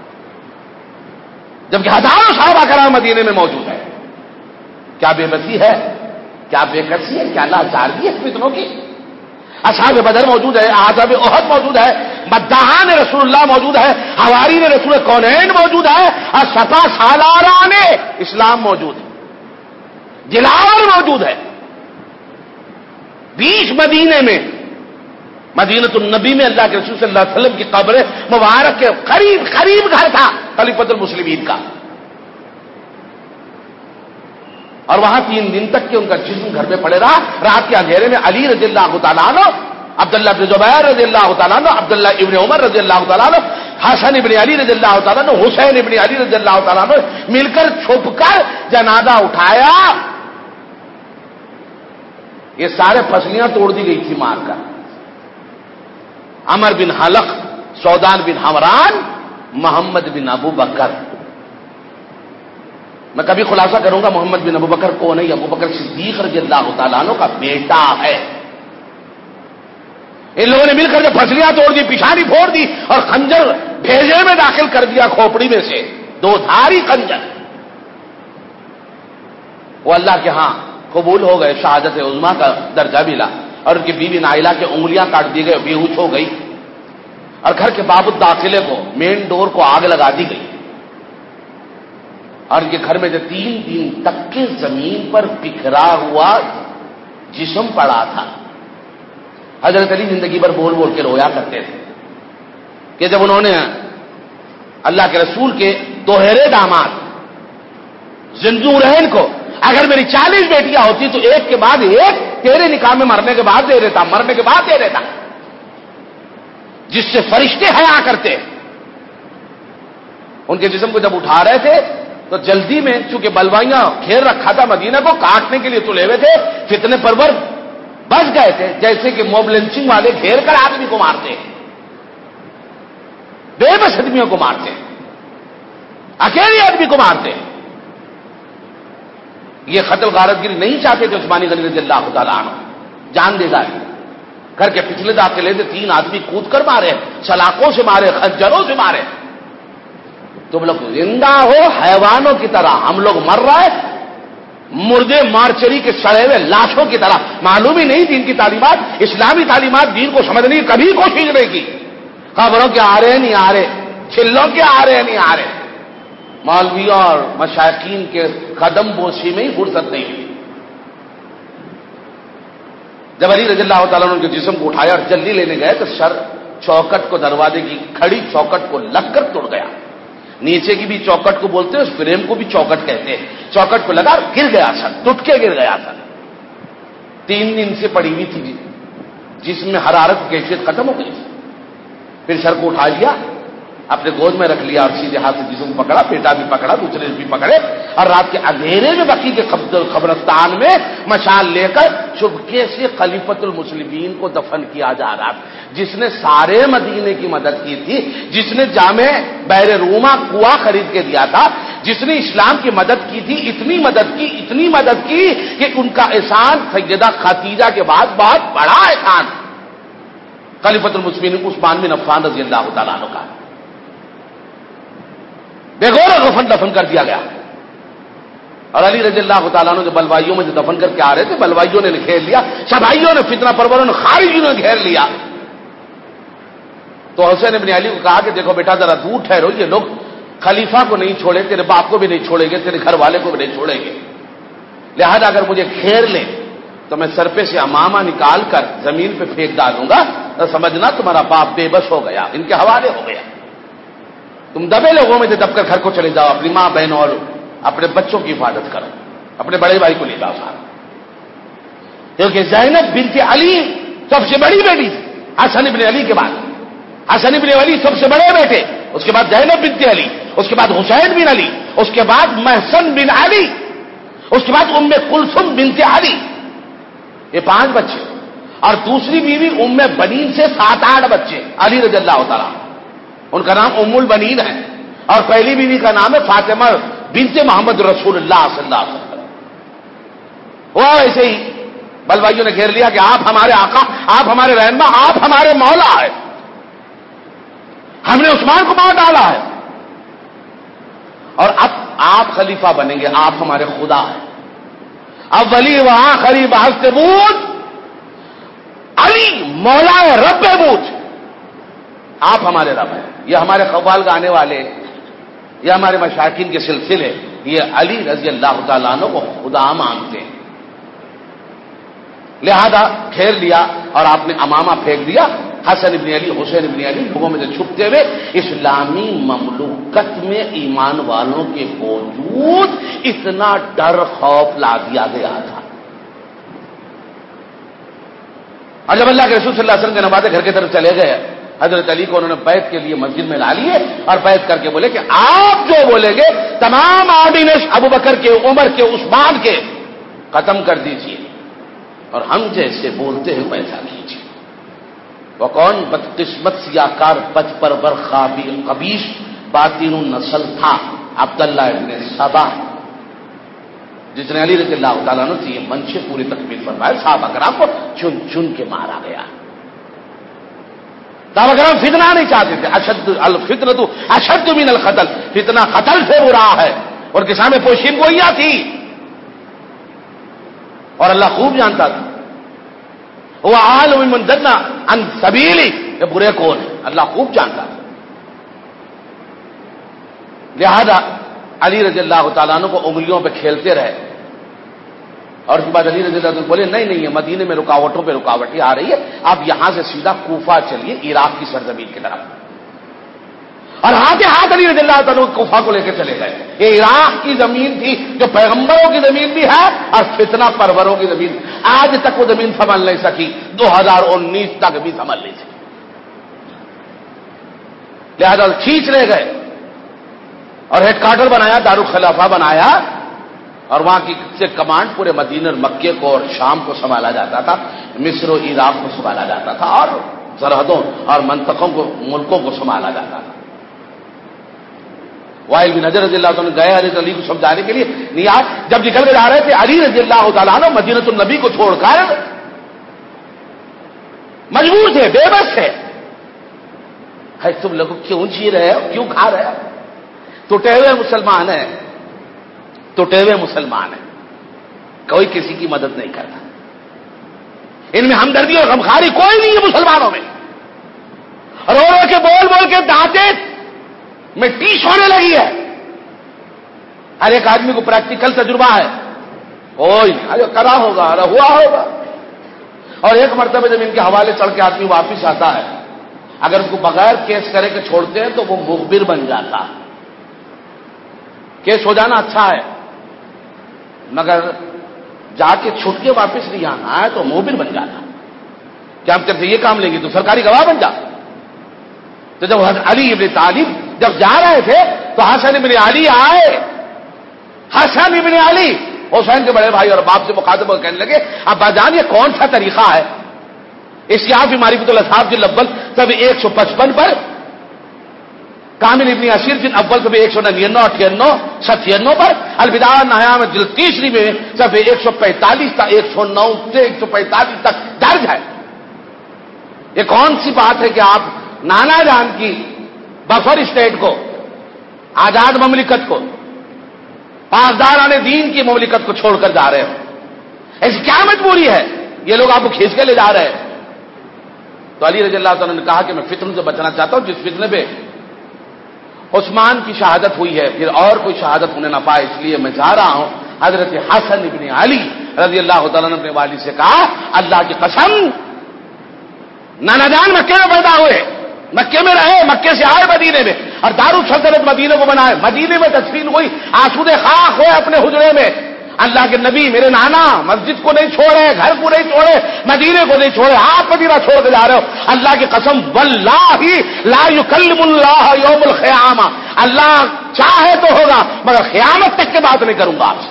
Speaker 1: جبکہ ہزاروں صحابہ کرام مدینے میں موجود ہے۔ کیا بے بسی ہے، کیا بے کسی ہے، کیا لاچارگی ہے فتنوں کی۔ اصحاب بدر موجود ہے، اصحاب احد موجود ہے، مداحان رسول اللہ موجود ہے، حوارین رسول کونین موجود ہے، اور سپا سالاران اسلام موجود ہے، دلاور موجود ہے۔ 20 مدینے میں، مدینۃ النبی میں اللہ کے رسول صلی اللہ علیہ وسلم کی قبر مبارک کے قریب گھر تھا خلیفۃ المسلمین کا، اور وہاں 3 دن تک کہ ان کا جسم گھر میں پڑے رہا۔ رات کے اندھیرے میں علی رضی اللہ تعالیٰ عنہ، عبداللہ بن زبیر رضی اللہ تعالیٰ عنہ، عبداللہ ابن عمر رضی اللہ تعالیٰ عنہ، حسن ابن علی رضی اللہ تعالیٰ عنہ، حسین ابن علی رضی اللہ تعالیٰ عنہ مل کر چھپ کر جنازہ اٹھایا۔ یہ سارے پسلیاں توڑ دی گئی تھی مار کر۔ عمر بن حلق، سودان بن حمران، محمد بن ابو بکر۔ میں کبھی خلاصہ کروں گا محمد بن ابو بکر کون ہے؟ ابو بکر صدیق رضی اللہ تعالیٰ عنہ کا بیٹا ہے۔ ان لوگوں نے مل کر جو پسلیاں توڑ دی، پیشانی پھوڑ دی اور خنجر بھیجے میں داخل کر دیا کھوپڑی میں سے، 2 دھاری خنجر۔ وہ اللہ کے ہاں قبول ہو گئے، شہادت عظمیٰ کا درجہ ملا، اور ان کی بیوی نائلہ کی انگلیاں کاٹ دی گئی، بے ہوش ہو گئی، اور گھر کے باب الداخلے کو، مین ڈور کو آگ لگا دی گئی، اور ان کے گھر میں جو 3 دن تک کے زمین پر بکھرا ہوا جسم پڑا تھا۔ حضرت علی زندگی بھر بول بول کے رویا کرتے تھے کہ جب انہوں نے اللہ کے رسول کے 2 داماد ذوالنورین کو اگر میری 40 بیٹیاں ہوتی تو ایک کے بعد ایک تیرے نکاح میں مرنے کے بعد دے دیتا، مرنے کے بعد دے دیتا، جس سے فرشتے حیا کرتے۔ ان کے جسم کو جب اٹھا رہے تھے تو جلدی میں، چونکہ بلوائیاں گھیر رکھا تھا مدینہ کو، کاٹنے کے لیے تلے ہوئے تھے، فتنے پرور بچ گئے تھے، جیسے کہ موب لنچنگ والے گھیر کر آدمی کو مارتے ہیں، بے بس آدمیوں کو مارتے ہیں، اکیلے آدمی کو مارتے ہیں۔ یہ قتل غارتگری نہیں چاہتے تھے عثمانی غنی رضی اللہ تعالیٰ عنہ، جان دے گا گھر کے پچھلے داخلے سے 3 آدمی کود کر مارے، سلاخوں سے مارے، خنجروں سے مارے۔ تم لوگ زندہ ہو حیوانوں کی طرح، ہم لوگ مر رہے مردے مارچری کے سڑے ہوئے لاشوں کی طرح۔ معلوم ہی نہیں دین کی تعلیمات، اسلامی تعلیمات دین کو سمجھنے کی کبھی کوشش نہیں کی۔ خبروں کے آ رہے نہیں آ رہے، چھلوں کے آ رہے نہیں آ رہے، مولویوں اور مشائخین کے قدم بوسی میں ہی فرصت نہیں ہوئی۔ جب علی رضی اللہ تعالیٰ نے ان کے جسم کو اٹھایا اور جلدی لینے گئے تو سر چوکٹ کو، دروازے کی کھڑی چوکٹ کو لگ کر ٹوٹ گیا۔ نیچے کی بھی چوکٹ کو بولتے ہیں، اس فریم کو بھی چوکٹ کہتے ہیں۔ چوکٹ کو لگا، گر گیا سر، ٹوٹ کے گر گیا سر۔ 3 دن سے پڑی ہوئی تھی جسم میں حرارت کی کیفیت ختم ہو گئی تھی۔ پھر سر کو اٹھا لیا، اپنے گود میں رکھ لیا اور سیدھے ہاتھ سے جسم کو پکڑا، پیٹا بھی پکڑا، دوسرے بھی پکڑے، اور رات کے اندھیرے میں بقی کے قبرستان میں مشال لے کر چپکے سے خلیفۃ المسلمین کو دفن کیا جا رہا تھا، جس نے سارے مدینے کی مدد کی تھی، جس نے جامع بحر روما کنواں خرید کے دیا تھا، جس نے اسلام کی مدد کی تھی، اتنی مدد کی کہ ان کا احسان سیدہ خدیجہ کے بعد بہت بڑا احسان خلیفۃ المسلمین عثمان بن عفان رضی اللہ تعالیٰ عنہ کا بے غور و غفن دفن کر دیا گیا۔ اور علی رضی اللہ تعالیٰ عنہ جو بلوائیوں میں جو دفن کر کے آ رہے تھے، بلوائیوں نے گھیر لیا، شبائیوں نے، فتنہ پروروں نے، خارجیوں نے گھیر لیا۔ تو حسین ابن علی کو کہا کہ دیکھو بیٹا ذرا دور ٹھہرو، یہ لوگ خلیفہ کو نہیں چھوڑے، تیرے باپ کو بھی نہیں چھوڑیں گے، تیرے گھر والے کو بھی نہیں چھوڑیں گے، لہذا اگر مجھے گھیر لیں تو میں سر پہ سے امامہ نکال کر زمین پہ پھینک ڈالوں گا، تو سمجھنا تمہارا باپ بے بس ہو گیا، ان کے حوالے ہو گیا۔ تم دبے لوگوں میں سے دب کر گھر کو چلے جاؤ، اپنی ماں بہن اور اپنے بچوں کی حفاظت کرو، اپنے بڑے بھائی کو لے جاؤ ساتھ، کیونکہ زینب بنت علی سب سے بڑی بیٹی تھی حسن ابن علی کے بعد۔ حسن ابن علی سب سے بڑے بیٹے، اس کے بعد زینب بنت علی، اس کے بعد حسین بن علی، اس کے بعد محسن بن علی، اس کے بعد ام کلثوم بنت علی، یہ 5 بچے، اور دوسری بیوی ام بنین سے 7-8 بچے، علی رضی اللہ تعالیٰ، ان کا نام ام البنین ہے، اور پہلی بیوی کا نام ہے فاطمہ بنت محمد رسول اللہ صلی اللہ علیہ وسلم۔ وہ ایسے ہی بلوائیوں نے گھیر لیا کہ آپ ہمارے آقا، آپ ہمارے رہنما، آپ ہمارے مولا ہے، ہم نے عثمان کو مار ڈالا ہے، اور اب آپ خلیفہ بنیں گے، آپ ہمارے خدا ہیں، اب ولی و آخری بحث بود علی مولا رب بود، آپ ہمارے رب ہیں۔ یہ ہمارے قوال گانے والے، یہ ہمارے مشاکین کے سلسلے، یہ علی رضی اللہ تعالیٰ عنہ کو خدا مانتے ہیں، لہذا گھیر لیا اور آپ نے امامہ پھینک دیا۔ حسن ابن علی، حسین ابن علی لوگوں میں سے چھپتے ہوئے اسلامی مملوکت میں ایمان والوں کے باوجود اتنا ڈر خوف لا دیا گیا تھا۔ اور جب اللہ کے رسول صلی اللہ علیہ وسلم کے نمازیں گھر کی طرف چلے گئے، حضرت علی کو انہوں نے بیعت کے لیے مسجد میں لا لیے اور بیعت کر کے بولے کہ آپ جو بولیں گے تمام آرڈیننس ابو بکر کے، عمر کے، عثمان کے ختم کر دیجیے، اور ہم جیسے بولتے ہیں ویسا کیجیے۔ وہ کون بدقسمت سیاکار بد پرور خبیث باطن النسل تھا؟ عبداللہ ابن سبا، جس نے علی رضی اللہ تعالیٰ عنہ سے یہ منشے پوری تکمیل فرمائے۔ صحابہ کرام کو چن چن کے مارا گیا۔ صحابہ کرام فتنہ نہیں چاہتے تھے، اشد الفتنۃ اشد من القتل، فتنہ قتل سے برا ہے، اور کے سامنے پوشین گوئیاں تھی، اور اللہ خوب جانتا تھا، وہ عالم من ضل عن سبیلی، یہ برے کون ہیں اللہ خوب جانتا تھا۔ لہذا علی رضی اللہ تعالیٰ عنہ کو انگلیوں پہ کھیلتے رہے، اور اس کے بعد علی رضی اللہ عنہ بولے نہیں یہ مدینے میں رکاوٹوں پہ رکاوٹیں آ رہی ہے، آپ یہاں سے سیدھا کوفہ چلیے، عراق کی سرزمین کی طرف، اور ہاتھ علی رضی اللہ تعالیٰ کوفہ کو لے کے چلے گئے. یہ عراق کی زمین تھی جو پیغمبروں کی زمین بھی ہے اور فتنہ پروروں کی زمین. آج تک وہ زمین سنبھل نہیں سکی, 2019 تک بھی سنبھل نہیں سکی. لہذا کھینچ لے گئے اور ہیڈ کوارٹر بنایا, دارالخلافہ بنایا, اور وہاں کی سے کمانڈ پورے مدینہ اور مکے کو اور شام کو سنبھالا جاتا تھا, مصر و عراق کو سنبھالا جاتا تھا, اور سرحدوں اور منطقوں کو, ملکوں کو سنبھالا جاتا تھا. وائل بن حجر رضی اللہ عنہ گئے علی کو سمجھانے کے لیے. نیاز جب نکل کے جا رہے تھے, علی رضی اللہ تعالیٰ عنہ مدینۃ النبی کو چھوڑ کر مجبور تھے, بے بس تھے. تم لوگ کیوں جی رہے ہو, کیوں کھا رہے ہو؟ ٹوٹے ہوئے مسلمان ہیں, ٹوٹے ہوئے مسلمان ہیں, کوئی کسی کی مدد نہیں کرتا. ان میں ہمدردی اور غمخاری کوئی نہیں ہے مسلمانوں میں. رو رو کے بول بول کے دانتیں میں ٹیش ہونے لگی ہے. ہر ایک آدمی کو پریکٹیکل تجربہ ہے, کوئی نہیں کرا ہوگا, ہوا ہوگا. اور ایک مرتبہ جب ان کے حوالے چڑھ کے آدمی واپس آتا ہے, اگر اس کو بغیر کیس کرے کے چھوڑتے ہیں تو وہ مخبر بن جاتا. کیس ہو جانا اچھا ہے, مگر جا کے چھٹ کے واپس نہیں آنا ہے تو مخبر بن جاتا. کیا ہم کرتے یہ کام لیں گے تو سرکاری گواہ بن جا. تو جب علی ابن طالب جب جا رہے تھے تو حسن ابن علی آئے. حسن ابن علی حسین کے بڑے بھائی اور باپ سے مخاطب ہو کہنے لگے, ابا جان یہ کون سا طریقہ ہے؟ اسیاف معرفت الاصحاب جلد اول سب 155 پر, کامل ابن اسیر جلد اول سب 199 98 پر, البدایہ والنہایہ میں جلد تیسری میں سب 145 تک 109 سے 145 تک درج ہے. یہ کون سی بات ہے کہ آپ نانا جان کی بفر اسٹیٹ کو, آزاد مملکت کو, پاسداران دین کی مملکت کو چھوڑ کر جا رہے ہو؟ ایسی کیا مجبوری ہے؟ یہ لوگ آپ کو کھینچ کے لے جا رہے ہیں. تو علی رضی اللہ تعالیٰ نے کہا کہ میں فتن سے بچنا چاہتا ہوں, جس فتنے پہ عثمان کی شہادت ہوئی ہے پھر اور کوئی شہادت ہونے نہ پائے, اس لیے میں جا رہا ہوں. حضرت حسن ابن علی رضی اللہ تعالیٰ نے اپنے والد سے کہا, اللہ کی قسم, نانا جان مکے میں پیدا ہوئے, مکے میں رہے, مکے سے آئے مدینے میں, اور دارالسلطنت مدینے کو بنائے, مدینے میں تدفین ہوئی, آسود خاک ہوئے اپنے حجرے میں. اللہ کے نبی میرے نانا مسجد کو نہیں چھوڑے, گھر کو نہیں چھوڑے, مدینے کو نہیں چھوڑے, آپ مدینہ چھوڑ کے جا رہے ہو. اللہ کی قسم واللہ لا یکلم اللہ یوم القیامہ, اللہ چاہے تو ہوگا مگر قیامت تک کے بات نہیں کروں گا آپ سے.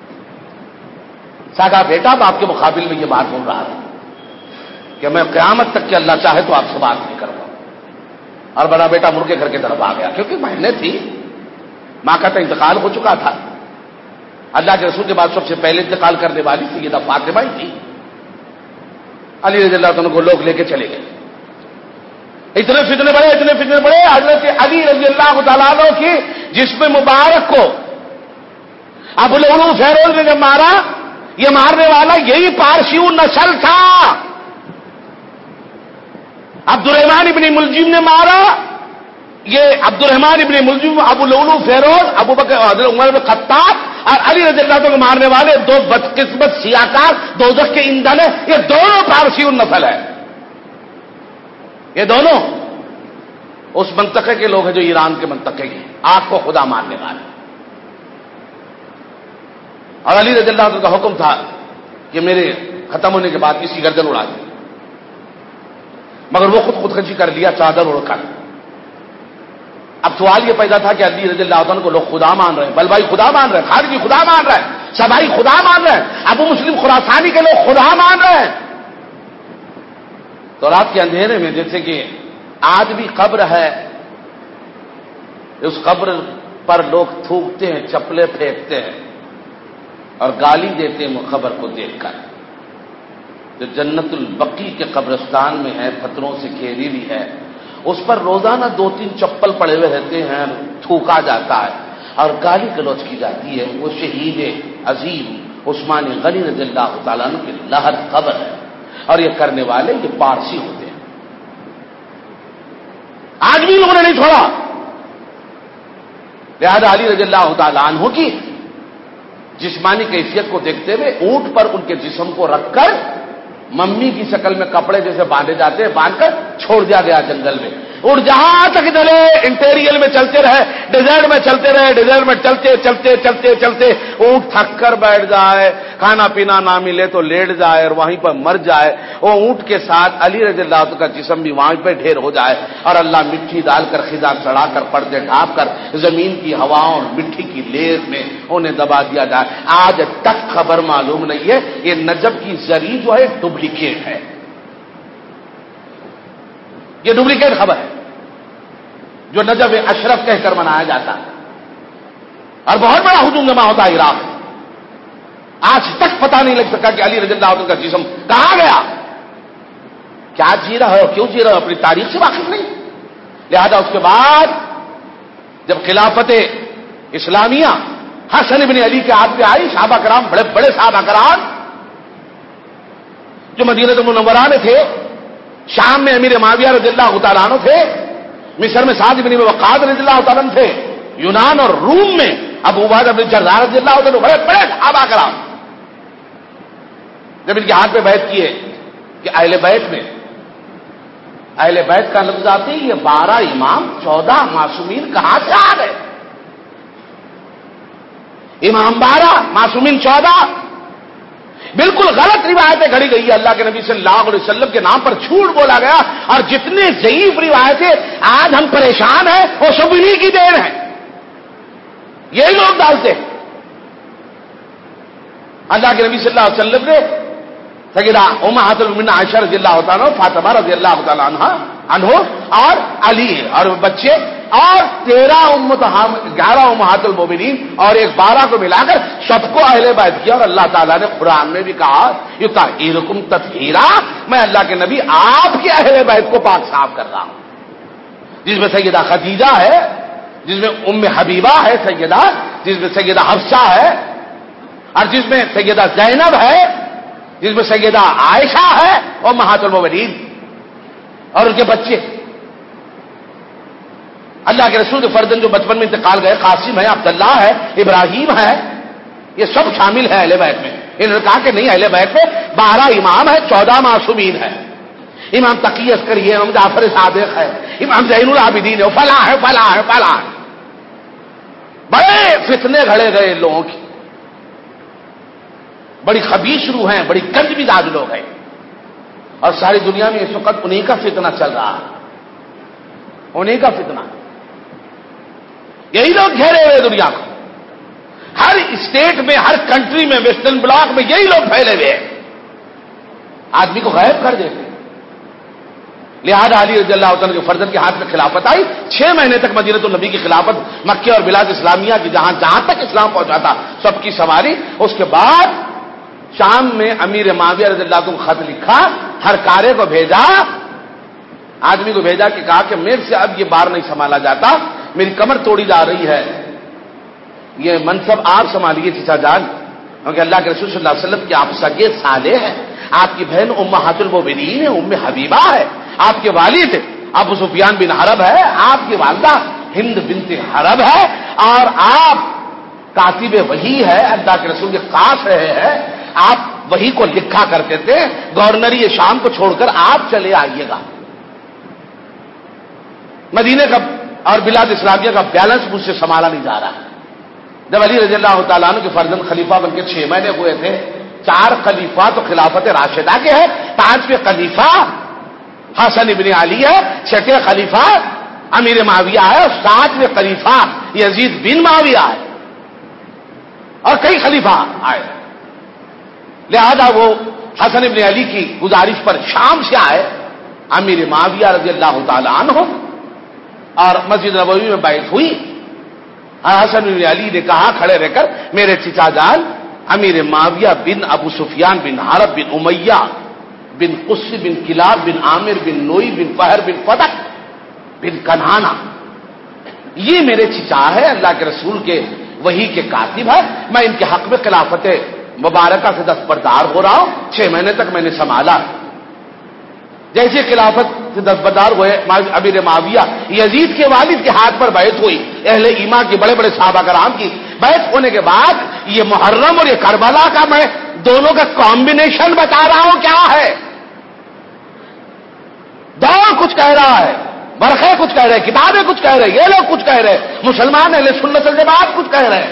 Speaker 1: کہا بیٹا باپ کے مقابل میں یہ بات بول رہا تھا کہ میں قیامت تک کہ اللہ چاہے تو آپ سے بات نہیں کروں گا. اور بڑا بیٹا مڑ کے گھر کی طرف آ گیا, کیونکہ بہنیں تھی, ماں کا تو انتقال ہو چکا تھا. اللہ کے رسول کے بعد سب سے پہلے انتقال کرنے والی سیدہ فاطمہ ہی تھی. علی رضی اللہ عنہ کو لوگ لے کے چلے گئے. اتنے فتنے بڑے حضرت علی رضی اللہ تعالیٰ عنہ کی جسم مبارک کو ابو لؤلؤ فیروز نے جب مارا, یہ مارنے والا یہی پارسی نسل تھا. عبد الرحمان ابن ملجم نے مارا, یہ عبد الرحمان ابن ملجم, ابو لؤلؤ فیروز, ابو بکر عمر بن خطاب اور علی رضی اللہ عنہ کو مارنے والے دو بدقسمت سیاکار دوزخ کے ایندھن ہیں. یہ دونوں پارسی نسل ہے. یہ دونوں اس منطقے کے لوگ ہیں جو ایران کے منطقے کے, آگ کو خدا ماننے والے. اور علی رضی اللہ عنہ کا حکم تھا کہ میرے ختم ہونے کے بعد کسی گردن اڑا دیں, مگر وہ خودکشی کر لیا چادر اڑ کر. اب سوال یہ پیدا تھا کہ علی رضی اللہ عنہ کو لوگ خدا مان رہے ہیں, بل بھائی خدا مان رہے ہیں, خارجی خدا مان رہے ہیں, سبائی خدا مان رہے ہیں, ابو مسلم خراسانی کے لوگ خدا مان رہے ہیں. تو رات کے اندھیرے میں جیسے کہ آج بھی قبر ہے, اس قبر پر لوگ تھوکتے ہیں, چپلے پھینکتے ہیں اور گالی دیتے ہیں قبر کو دیکھ کر. جو جنت البقیع کے قبرستان میں ہے, پتھروں سے گھیری ہوئی ہے, اس پر روزانہ 2-3 چپل پڑے ہوئے رہتے ہیں, تھوکا جاتا ہے اور گالی گلوچ کی جاتی ہے. وہ شہید عظیم عثمان غنی رضی اللہ تعالیٰ عنہ کی لحد قبر ہے, اور یہ کرنے والے یہ پارسی ہوتے ہیں. آج بھی لوگوں نے نہیں چھوڑا. لہذا علی رضی اللہ تعالیٰ عنہ کی جسمانی کیفیت کو دیکھتے ہوئے اونٹ پر ان کے جسم کو رکھ کر ممی کی شکل میں کپڑے جیسے باندھے جاتے ہیں, باندھ کر چھوڑ دیا گیا جنگل میں. اٹھ جہاں تک چلے انٹیریل میں چلتے رہے، ڈیزرٹ میں چلتے رہے، ڈیزرٹ میں چلتے چلتے چلتے چلتے اونٹ تھک کر بیٹھ جائے، کھانا پینا نہ ملے تو لیٹ جائے اور وہیں پر مر جائے، وہ اونٹ کے ساتھ علی رضی اللہ عنہ کا جسم بھی وہیں پہ ڈھیر ہو جائے، اور اللہ مٹی ڈال کر خزاں چڑھا کر پردے ڈھانپ کر زمین کی ہواؤں اور مٹی کی لیز میں انہیں دبا دیا جائے۔ آج تک خبر معلوم نہیں ہے، یہ نجف کی زری جو ہے ڈپلیکیٹ ہے، یہ ڈپلیکیٹ خبر ہے جو نجف اشرف کہہ کر منایا جاتا ہے، اور بہت بڑا ہجوم جمع ہوتا ہے عراق۔ آج تک پتہ نہیں لگ سکا کہ علی رضی اللہ عنہ کا جسم کہاں گیا، کیا جی رہا ہے، کیوں جی رہا ہے، اپنی تاریخ سے واقف نہیں۔ لہذا اس کے بعد جب خلافت اسلامیہ حسن بن علی کے ہاتھ پہ آئی، صحابہ کرام، بڑے بڑے صحابہ کرام جو مدینہ منورہ میں تھے، شام میں امیر معاویہ رضی اللہ تعالیٰ عنہ تھے، مصر میں سعد بن وقاص رضی اللہ تعالیٰ عنہ تھے، یونان اور روم میں ابو عبیدہ بن جراح رضی اللہ تعالیٰ عنہ، بڑے بڑے صحابہ کرام جب ان کے ہاتھ پہ بیعت کیے کہ اہل بیت میں، اہل بیت کا لفظ آتے ہی یہ 12 امام 14 معصومین کہاں سے آ گئے؟ امام 12 معصومین 14، بالکل غلط روایتیں گھڑی گئی ہے، اللہ کے نبی صلی اللہ علیہ وسلم کے نام پر جھوٹ بولا گیا، اور جتنے ضعیف روایتیں آج ہم پریشان ہیں وہ سب انہیں کی دین ہے، یہی لوگ ڈالتے ہیں۔ اللہ کے نبی صلی اللہ علیہ وسلم نے سیدہ امہات المؤمنین عائشہ رضی اللہ تعالیٰ عنہ، فاطمہ رضی اللہ تعالیٰ عنہ اور علی اور بچے اور 11 امہات المؤمنین اور ایک 12 کو ملا کر سب کو اہل بیت کیا، اور اللہ تعالیٰ نے قرآن میں بھی کہا یطہرکم تطہیرا، میں اللہ کے نبی آپ کے اہل بیت کو پاک صاف کر رہا ہوں، جس میں سیدہ خدیجہ ہے، جس میں ام حبیبہ ہے سیدہ، جس میں سیدہ حفصہ ہے، اور جس میں سیدہ زینب ہے، جس میں سیدہ عائشہ ہے اور امہات المؤمنین اور ان کے بچے۔ اللہ کے رسول کے فرزند جو بچپن میں انتقال گئے، قاسم ہے، عبداللہ ہے، ابراہیم ہے، یہ سب شامل ہے اہل بیت میں۔ انہوں نے کہا کہ نہیں، اہل بیت میں 12 امام ہے، 14 معصومین ہے، امام تقی عسکری ہے، امام جعفر صادق ہے، امام زین العابدین ہے، فلاں ہے فلاں ہے فلاں ہے۔ بڑے فتنے گھڑے گئے لوگوں کی، بڑی خبیث روح ہیں، بڑی گند مزاج لوگ ہیں، اور ساری دنیا میں اس وقت انہیں کا فتنہ چل رہا ہے، انہیں کا فتنہ، یہی لوگ گھیرے ہوئے دنیا کو، ہر اسٹیٹ میں، ہر کنٹری میں، ویسٹرن بلاک میں یہی لوگ پھیلے ہوئے ہیں، آدمی کو غائب کر دیتے۔ لہذا علی رضی اللہ عنہ کے فرزند کے ہاتھ میں خلافت آئی، 6 مہینے تک مدینہ النبی کی خلافت مکہ اور بلاد اسلامیہ کی جہاں جہاں تک اسلام پہنچا تھا سب کی سنبھالی۔ اس کے بعد شام میں امیر معاویہ رضی اللہ عنہ خط لکھا، ہر کارے کو بھیجا، آدمی کو بھیجا کہ کہا کہ میرے سے اب یہ بار نہیں سنبھالا جاتا، میری کمر توڑی جا رہی ہے، یہ منصب آپ سنبھالیے چچا جان، کیونکہ اللہ کے رسول صلی اللہ علیہ وسلم کے آپ سگے سالے ہیں، آپ کی بہن امہات المؤمنین ہے، ام حبیبہ ہے، آپ کے والد ابو سفیان بن حرب ہے، آپ کی والدہ ہند بنت حرب ہے، اور آپ کاتب وحی ہے، اللہ کے رسول کے قاص رہے ہیں، آپ وحی کو لکھا کرتے تھے، گورنری شام کو چھوڑ کر آپ چلے آئیے گا۔ مدینے کا اور بلاد اسلامیہ کا بیلنس مجھ سے سنبھالا نہیں جا رہا ہے۔ جب علی رضی اللہ تعالیٰ عنہ کے فرزند خلیفہ بن کے 6 مہینے ہوئے تھے، 4 خلیفہ تو خلافت راشدہ کے ہیں، 5ویں خلیفہ حسن ابن علی ہے، 6ٹھے خلیفہ امیر معاویہ ہے، اور 7ویں خلیفہ یزید بن معاویہ ہے، اور کئی خلیفہ آئے۔ لہذا وہ حسن ابن علی کی گزارش پر شام سے آئے، امیر معاویہ رضی اللہ تعالی عنہ، اور مسجد نبوی میں بیعت ہوئی۔ حسن بن علی نے کہا کھڑے رہ کر، میرے چچا جان امیر معاویہ بن ابو سفیان بن حرب بن امیہ بن قص بن کلاب بن عامر بن نوئی بن فہر بن فتح بن کنانا، یہ میرے چچا ہے، اللہ کے رسول کے وحی کے کاتب ہے، میں ان کے حق میں خلافت مبارکہ سے دستبردار ہو رہا ہوں، 6 مہینے تک میں نے سنبھالا۔ جیسے خلافت سے دستبردار ہوئے امیر معاویہ، یزید کے والد کے ہاتھ پر بیعت ہوئی، اہل ایمان کے بڑے بڑے صحابہ کرام کی بیعت ہونے کے بعد یہ محرم اور یہ کربلا کا میں دونوں کا کمبینیشن بتا رہا ہوں کیا ہے۔ دونوں کچھ کہہ رہا ہے، برخے کچھ کہہ رہے، کتابیں کچھ کہہ رہے، یہ لوگ کچھ کہہ رہے، مسلمان اہل سنت والجماعت کچھ کہہ رہے ہیں.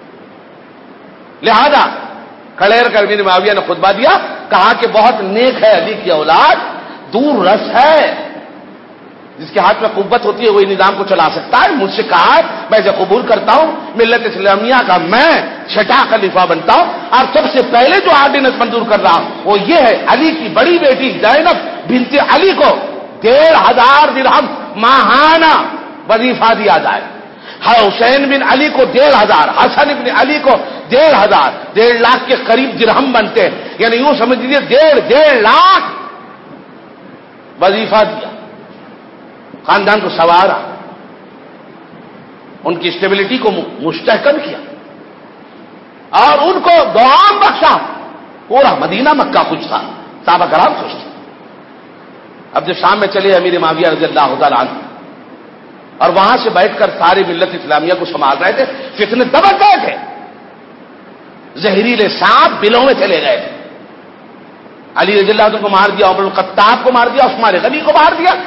Speaker 1: لہذا کھڑے کر امیر معاویہ نے خطبہ دیا، کہا کہ بہت نیک ہے علی کی اولاد، دور رس ہے، جس کے ہاتھ میں قوت ہوتی ہے وہی نظام کو چلا سکتا ہے. مجھ سے کہا میں اسے قبول کرتا ہوں، ملت اسلامیہ کا میں چھٹا خلیفہ بنتا ہوں، اور سب سے پہلے جو آرڈیننس منظور کر رہا ہوں وہ یہ ہے علی کی بڑی بیٹی زینب بنت علی کو 1,500 درہم ماہانہ وظیفہ دیا جائے، حسین بن علی کو 1,500، حسن بن علی کو 1,500، 1.5 لاکھ کے قریب درہم بنتے ہیں، یعنی یوں سمجھ لیجیے 1.5 لاکھ وظیفہ دیا، خاندان کو سنوارا، ان کی اسٹیبلٹی کو مستحکم کیا اور ان کو دوام بخشا. پورا مدینہ مکہ خوش تھا، صحابہ کرام خوش تھے. اب جب شام میں چلے امیر معاویہ رضی اللہ تعالیٰ عنہ اور وہاں سے بیٹھ کر ساری ملت اسلامیہ کو سنبھال رہے تھے، فتنے دبک گئے تھے، زہریلے سانپ بلوں میں چلے گئے تھے. علی رضی اللہ عنہ کو مار دیا، عمر الخطاب کو مار دیا، عثمان غنی کو مار دیا.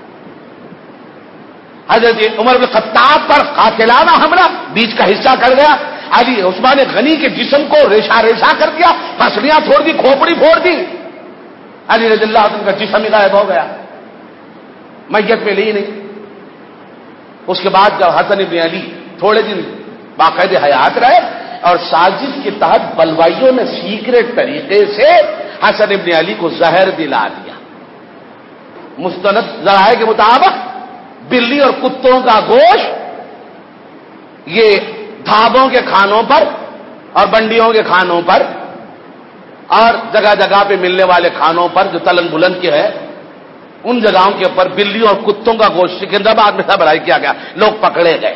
Speaker 1: حضرت عمر بن خطاب پر قاتلانہ حملہ، بیچ کا حصہ کر گیا. علی عثمان غنی کے جسم کو ریشہ ریشہ کر دیا، پسلیاں چھوڑ دی، کھوپڑی پھوڑ دی. علی رضی اللہ عنہ کا جسم غائب ہو گیا، میت میں لی نہیں. اس کے بعد جب حسن بن علی تھوڑے دن باقاعدہ حیات رہے اور سازش کے تحت بلوائیوں نے سیکریٹ طریقے سے حسن بن علی کو زہر دلا دیا. مستند ذرائع کے مطابق بلی اور کتوں کا گوشت یہ ڈھابوں کے کھانوں پر اور بنڈیوں کے کھانوں پر اور جگہ جگہ پہ ملنے والے کھانوں پر جو تلن بلند کے ہے، ان جگہوں کے اوپر بلی اور کتوں کا گوشت سکندرآباد میں سپلائی کیا گیا. لوگ پکڑے گئے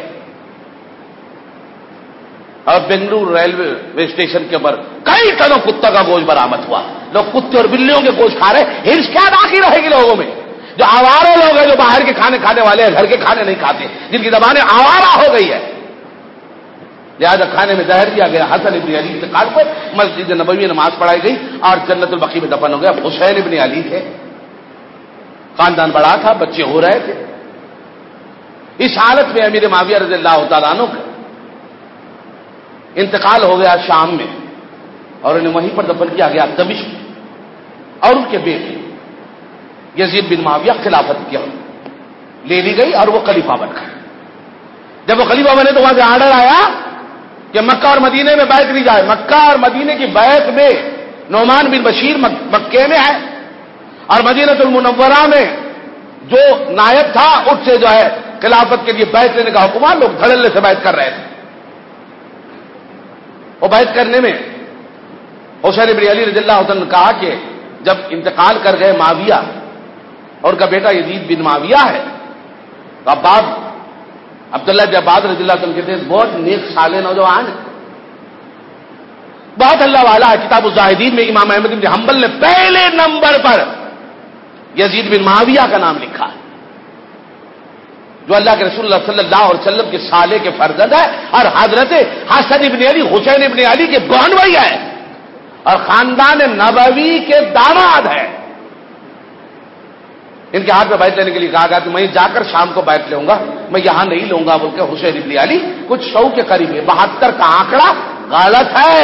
Speaker 1: اور بنگلور ریلوے اسٹیشن کے اوپر کئی ٹنوں کتا کا گوشت برآمد ہوا. لوگ کتے اور بلیوں کے گوشت کھا رہے. ہرش کیا باقی رہے گی لوگوں میں؟ جو آوارے لوگ ہیں، جو باہر کے کھانے کھانے والے ہیں، گھر کے کھانے نہیں کھاتے، جن کی زبانیں آوارہ ہو گئی ہے، لہذا کھانے میں زہر دیا گیا. حسن ابن علی انتقال کو مسجد نبوی میں نماز پڑھائی گئی اور جنت البقیع میں دفن ہو گیا. حسین ابن علی تھے، خاندان بڑا تھا، بچے ہو رہے تھے. اس حالت میں امیر معاویہ رضی اللہ تعالیٰ عنہ کا انتقال ہو گیا شام میں اور انہیں وہیں پر دفن کیا گیا دمشق میں. اور ان کے بیٹے یزید بن معاویہ خلافت کیا لے لی گئی اور وہ خلیفہ بن گئے. جب وہ خلیفہ بنے تو وہاں سے آرڈر آیا کہ مکہ اور مدینے میں بیعت لی جائے. مکہ اور مدینے کی بیعت میں نعمان بن بشیر مکے میں ہے اور مدینۃ المنورہ میں جو نائب تھا اس سے جو ہے خلافت کے لیے بیعت لینے کا حکم. لوگ دھڑلے سے بیعت کر رہے تھے. وہ بیعت کرنے میں حسین بن علی رضی اللہ عنہ نے کہا کہ جب انتقال کر گئے معاویہ اور ان کا بیٹا یزید بن معاویہ ہے تو عباد عبداللہ بن عباد رضی اللہ عنہ کے بہت نیک صالح نوجوان ہیں، بہت اللہ والا ہے. کتاب الزاہدین میں امام احمد بن حنبل نے پہلے نمبر پر یزید بن معاویہ کا نام لکھا ہے، جو اللہ کے رسول اللہ صلی اللہ علیہ وسلم کے صالح کے فرزند ہے اور حضرت حسن بن علی حسین بن علی کے بہن بھائی ہے اور خاندان نبوی کے داماد ہے. ان کے ہاتھ میں بیعت لینے کے لیے کہا گیا کہ میں جا کر شام کو بیعت لوں گا، میں یہاں نہیں لوں گا بول کے حسین بن علی کچھ 100 کے قریب ہے. 72 کا آنکڑا غلط ہے.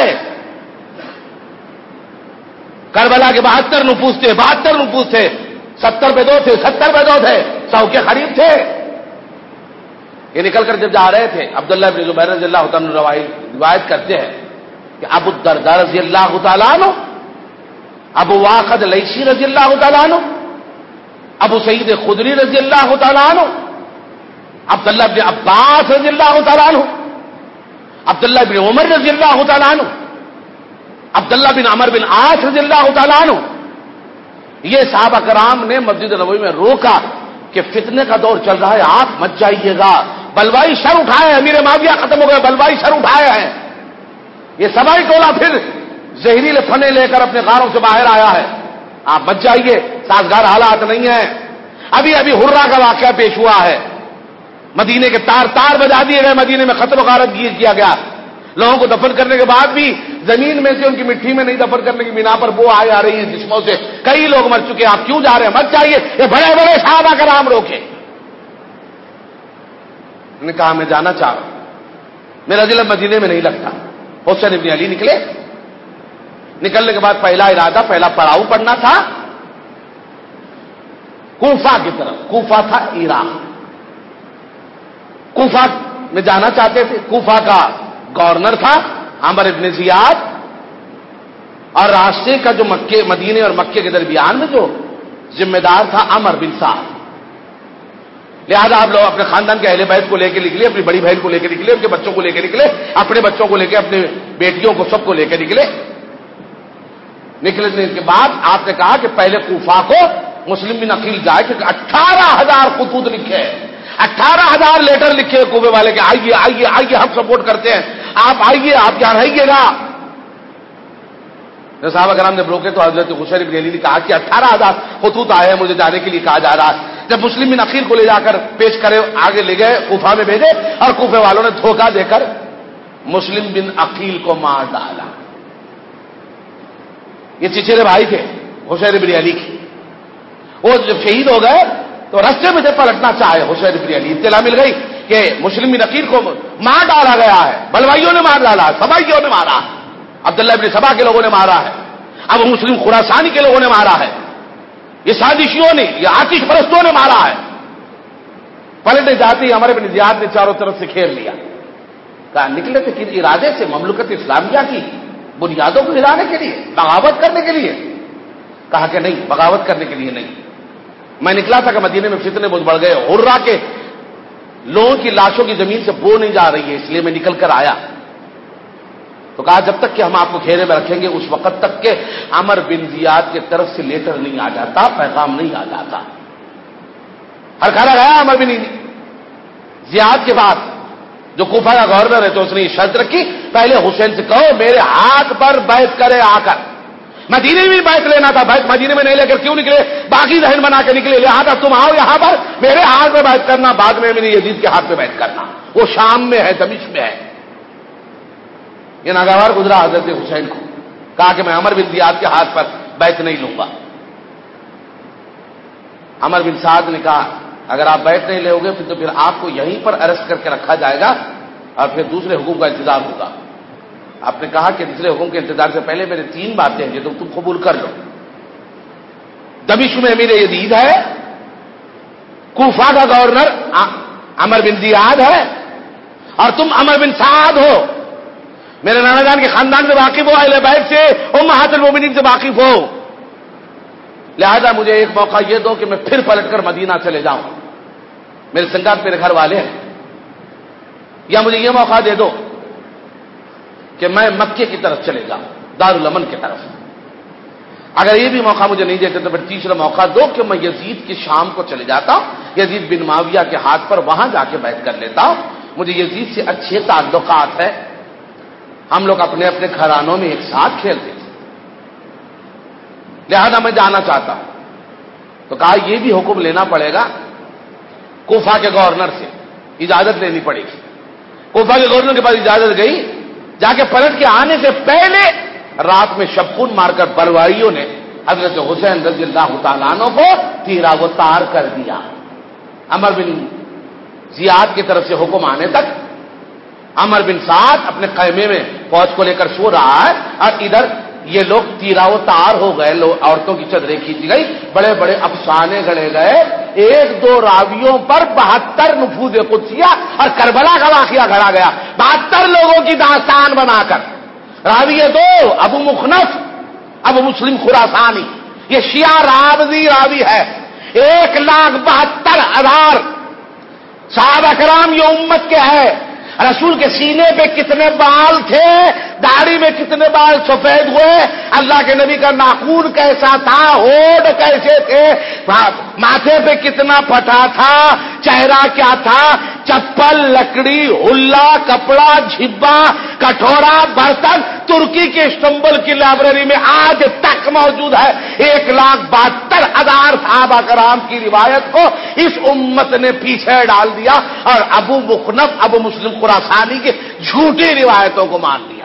Speaker 1: کربلا کے 72 نفوس تھے، 72 نفوس تھے، 70 پہ 2 تھے، 70 پہ 2 تھے، 100 کے قریب تھے. یہ نکل کر جب جا رہے تھے عبداللہ بن زبیر رضی اللہ تعالیٰ روایت کرتے ہیں کہ ابو الدرداء رضی اللہ تعالیٰ عنہ، ابو واقد لیثی رضی اللہ تعالیٰ عنہ، ابو سعید خدری رضی اللہ تعالیٰ عنہ، عبداللہ بن عباس رضی اللہ تعالیٰ عنہ، عبداللہ بن عمر رضی اللہ تعالیٰ عنہ، عبداللہ بن عمر بن عاص رضی اللہ تعالیٰ عنہ، یہ صحابہ کرام نے مسجد نبوی میں روکا کہ فتنے کا دور چل رہا ہے، آپ مت جائیے گا. بلوائی سر اٹھائے، امیر معاویہ ختم ہو گئے، بلوائی سر اٹھائے ہیں. یہ سبائی ٹولہ پھر زہریلے فنے لے کر اپنے غاروں سے باہر آیا ہے، آپ بچ جائیے، سازگار حالات نہیں ہیں. ابھی ہرہ کا واقعہ پیش ہوا ہے، مدینے کے تار بجا دیے گئے، مدینے میں قتل و غارت گیر کیا گیا. لوگوں کو دفن کرنے کے بعد بھی زمین میں سے ان کی مٹی میں نہیں دفن کرنے کی بنا پر وہ آ رہی ہے جسموں سے. کئی لوگ مر چکے ہیں، آپ کیوں جا رہے ہیں؟ مت جائیے. یہ بڑے بڑے صحابہ کرام روکے. نے کہا میں جانا چاہ رہا ہوں، میرا دل اب مدینے میں نہیں لگتا. حسین ابن علی نکلے. نکلنے کے بعد پہلا ارادہ، پہلا پڑاؤ پڑنا تھا کوفہ کی طرف. کوفہ تھا عراق. کوفہ میں جانا چاہتے تھے. کوفہ کا گورنر تھا عمر ابن زیاد، اور راستے کا جو مدینے اور مکے کے درمیان میں جو ذمہ دار تھا عمر بن سعد. لہذا آپ لوگ اپنے خاندان کے اہل بیت کو لے کے نکلے، اپنی بڑی بہن کو لے کے نکلے، ان کے بچوں کو لے کے نکلے، اپنے بچوں کو لے کے، اپنے بیٹیوں کو، سب کو لے کے نکلے. نکلنے کے بعد آپ نے کہا کہ پہلے کوفہ کو مسلم بن عقیل جائے، کیونکہ 18,000 خطوط لکھے، 18,000 لیٹر لکھے کوفے والے کہ آئیے آئیے آئیے، ہم سپورٹ کرتے ہیں، آپ آئیے، آپ یہاں رہیے گا. صحابہ کرام جب روکے تو حضرت حسین بن علی نے کہا کہ 18,000 خطوط آئے ہیں، مجھے جانے کے لیے کہا جا رہا ہے. جب مسلم بن عقیل کو لے جا کر پیش کرے، آگے لے گئے، کوفہ میں بھیجے، اور کوفے والوں نے دھوکہ دے کر مسلم بن عقیل کو مار ڈالا. یہ چچیرے بھائی تھے حسین بن علی کی. وہ جب شہید ہو گئے تو رستے میں جب پلٹنا چاہے حسین بن علی، اطلاع مل گئی کہ مسلم بن عقیل کو مار ڈالا گیا ہے، بلوائیوں نے مار ڈالا ہے، سبائیوں نے مارا، عبداللہ ابن سبا کے لوگوں نے مارا ہے، ابو مسلم خراسانی کے لوگوں نے مارا ہے، یہ سازشیوں نے، یہ آتش پرستوں نے مارا ہے. پلٹنے جاتے ہی عمر بن زیاد نے چاروں طرف سے گھیر لیا. کہا نکلے تھے کس ارادے سے؟ مملکت اسلامیہ کی بنیادوں کو ہلانے کے لیے، بغاوت کرنے کے لیے؟ کہا کہ نہیں، بغاوت کرنے کے لیے نہیں. میں نکلا تھا کہ مدینے میں فتنے بہت بڑھ گئے، ہررا کے لوگوں کی لاشوں کی زمین سے بو نہیں جا رہی ہے، اس لیے میں نکل کر آیا. تو کہا جب تک کہ ہم آپ کو گھیرے میں رکھیں گے اس وقت تک کہ عمر بن زیاد کی طرف سے لیٹر نہیں آ جاتا، پیغام نہیں آ جاتا. ہر کھانا گیا عمر بن زیاد کے بعد جو کوفہ کا گورنر ہے، تو اس نے یہ شرط رکھی پہلے حسین سے کہو میرے ہاتھ پر بیعت کرے آ کر. مدینے میں بیعت لینا تھا، بیعت مدینے میں نہیں لے کر کیوں نکلے؟ باقی ذہن بنا کے نکلے، لہٰذا تم آؤ یہاں پر میرے ہاتھ پہ بیعت کرنا، بعد میں میرے یزید کے ہاتھ پہ بیعت کرنا. وہ شام میں ہے، دمشق میں ہے. یہ ناگوار گزرا حضرت حسین کو. کہا کہ میں عمر بن زیاد کے ہاتھ پر بیعت نہیں لوں گا. عمر بن سعد نے کہا اگر آپ بیعت نہیں لو گے تو پھر آپ کو یہیں پر اریسٹ کر کے رکھا جائے گا اور پھر دوسرے حکم کا انتظار ہوگا. آپ نے کہا کہ دوسرے حکم کے انتظار سے پہلے میرے 3 باتیں ہیں جو تم قبول کر لو. دمشق میں امیر یزید ہے، کوفہ کا گورنر عمر بن زیاد ہے، اور تم عمر بن سعد ہو. میرے نانا جان کے خاندان سے واقف ہو، اہل بیت سے، امہات المومنین سے واقف ہو. لہذا مجھے ایک موقع یہ دو کہ میں پھر پلٹ کر مدینہ چلے جاؤں، میرے سنگات میرے گھر والے ہیں. یا مجھے یہ موقع دے دو کہ میں مکے کی طرف چلے جاؤں، دارالامن کی طرف. اگر یہ بھی موقع مجھے نہیں دیتے تو پھر تیسرا موقع دو کہ میں یزید کی شام کو چلے جاتا ہوں، یزید بن معاویہ کے ہاتھ پر وہاں جا کے بیعت کر لیتا ہوں. مجھے یزید سے اچھے تعلقات ہیں، ہم لوگ اپنے اپنے گھرانوں میں ایک ساتھ کھیلتے تھے، لہذا میں جانا چاہتا ہوں. تو کہا یہ بھی حکم لینا پڑے گا کوفہ کے گورنر سے، اجازت لینی پڑے گی. کوفہ کے گورنر کے پاس اجازت گئی. جا کے پلٹ کے آنے سے پہلے رات میں شبخون مار کر بلوائیوں نے حضرت حسین رضی اللہ تعالیٰ عنہ کو تیرا و تار کر دیا. عمر بن زیاد کی طرف سے حکم آنے تک عمر بن سعد اپنے خیمے میں فوج کو لے کر سو رہا ہے، اور ادھر یہ لوگ تیرا و تار ہو گئے. عورتوں کی چادریں کھینچی گئی، بڑے بڑے افسانے گڑے گئے، 1-2 راویوں پر 72 نفوذ قدسیہ اور کربلا کا واقعہ گھڑا گیا. 72 لوگوں کی داستان بنا کر. راوی 2 ابو مخنف ابو مسلم خراسانی، یہ شیعہ رافضی راوی ہے. 1,72,000 صحابہ کرام یہ امت کے ہے. رسول کے سینے پہ کتنے بال تھے، داڑھی میں کتنے بال سفید ہوئے، اللہ کے نبی کا ناخون کیسا تھا، ہونٹ کیسے تھے، ماتھے پہ کتنا پٹا تھا، چہرہ کیا تھا، چپل، لکڑی، ہلا، کپڑا، جھبا، کٹورا، برتن ترکی کے استنبول کی لائبریری میں آج تک موجود ہے. 1,72,000 صحابہ کرام کی روایت کو اس امت نے پیچھے ڈال دیا اور ابو مخنف ابو مسلم خراسانی کی جھوٹی روایتوں کو مان لیا.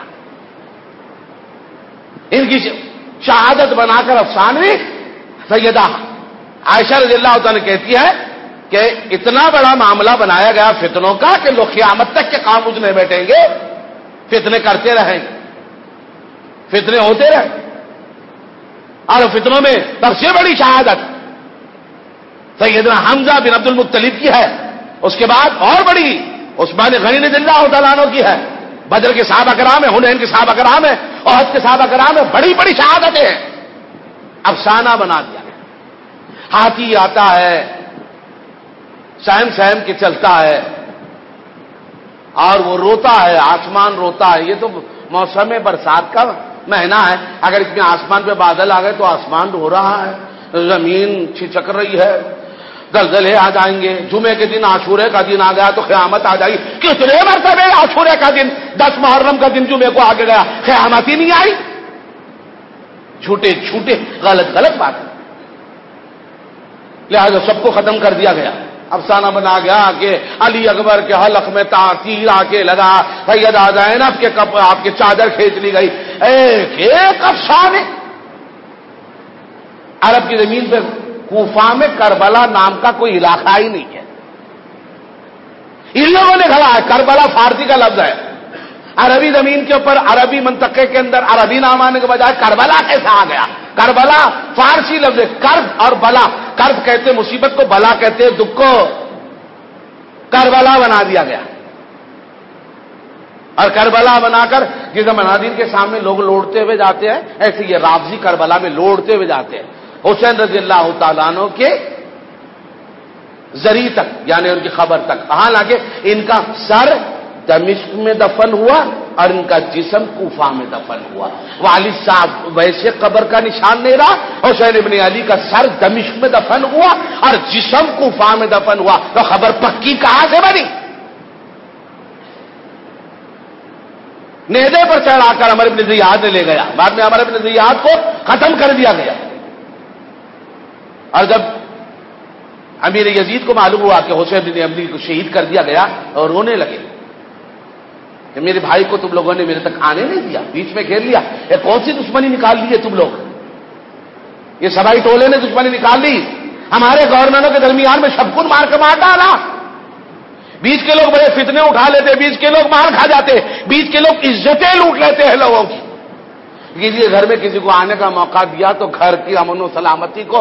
Speaker 1: ان کی شہادت بنا کر افسانوی سیدہ عائشہ رضی اللہ تعالی کہتی ہے کہ اتنا بڑا معاملہ بنایا گیا فتنوں کا کہ لوگ قیامت تک کے خاموش نہیں بیٹھیں گے، فتنے کرتے رہیں گے، فتنے ہوتے رہیں، اور فتنوں میں سب سے بڑی شہادت سیدنا حمزہ بن عبد المطلب کی ہے، اس کے بعد اور بڑی عثمان غنی رضی اللہ تعالیٰ عنہ کی ہے، بدر کے صحابہ کرام ہیں، حنین کے صحابہ کرام ہیں، احد کے صحابہ کرام ہیں، بڑی بڑی شہادتیں ہیں، افسانہ بنا دیا گیا۔ ہاتھی آتا ہے، سہم سہم کے چلتا ہے، اور وہ روتا ہے، آسمان روتا ہے۔ یہ تو موسم برسات کا مہینہ ہے، اگر اس میں آسمان پہ بادل آ گئے تو آسمان رو رہا ہے، زمین چھچک رہی ہے، زلزلے آ جائیں گے، جمعے کے دن عاشورے کا دن آ گیا تو قیامت آ جائے گی۔ کتنے مرتبے عاشورے کا دن 10 محرم کا دن جمعے کو آگے گیا، قیامت ہی نہیں آئی۔ جھوٹے جھوٹے غلط غلط بات، لہذا سب کو ختم کر دیا گیا۔ افسانہ بنا گیا کہ علی اکبر کے حلق میں تیر آ کے لگا، سیدہ زینب کے آپ کے چادر کھینچ لی گئی، ایک افسانے۔ عرب کی زمین پہ کوفہ میں کربلا نام کا کوئی علاقہ ہی نہیں ہے، ان لوگوں نے کہا ہے کربلا فارسی کا لفظ ہے، عربی زمین کے اوپر عربی منطقے کے اندر عربی نام آنے کے بجائے کربلا کیسا آ گیا؟ کربلا فارسی لفظ ہے، کرب اور بلا، کرب کہتے مصیبت کو، بلا کہتے دکھ کو، کربلا بنا دیا گیا۔ اور کربلا بنا کر جیسے منادین کے سامنے لوگ لوٹتے ہوئے جاتے ہیں، ایسے یہ رافضی کربلا میں لوٹتے ہوئے جاتے ہیں حسین رضی اللہ تعالیٰ عنہ کے زری تک، یعنی ان کی خبر تک، حالانکہ ان کا سر دمشق میں دفن ہوا اور ان کا جسم کوفہ میں دفن ہوا۔ والد صاحب ویسے قبر کا نشان نہیں رہا، حسین ابن علی کا سر دمشق میں دفن ہوا اور جسم کوفہ میں دفن ہوا، تو خبر پکی کہاں سے بنی؟ نیزے پر چڑھا کر عمر بن زیاد نے لے گیا، بعد میں عمر بن زیاد کو ختم کر دیا گیا۔ اور جب امیر یزید کو معلوم ہوا کہ حسین بن علی کو شہید کر دیا گیا، اور رونے لگے کہ میرے بھائی کو تم لوگوں نے میرے تک آنے نہیں دیا، بیچ میں گھیر لیا، یہ کون سی دشمنی نکال لی ہے تم لوگ؟ یہ سبائی ٹولے نے دشمنی نکال لی، ہمارے گورنروں کے درمیان میں شب کن مار کے مار ڈالا، بیچ کے لوگ بڑے فتنے اٹھا لیتے، بیچ کے لوگ مار کھا جاتے، بیچ کے لوگ عزتیں لوٹ لیتے ہیں لوگوں کی، کسی گھر میں کسی کو آنے کا موقع دیا تو گھر کی امن و سلامتی کو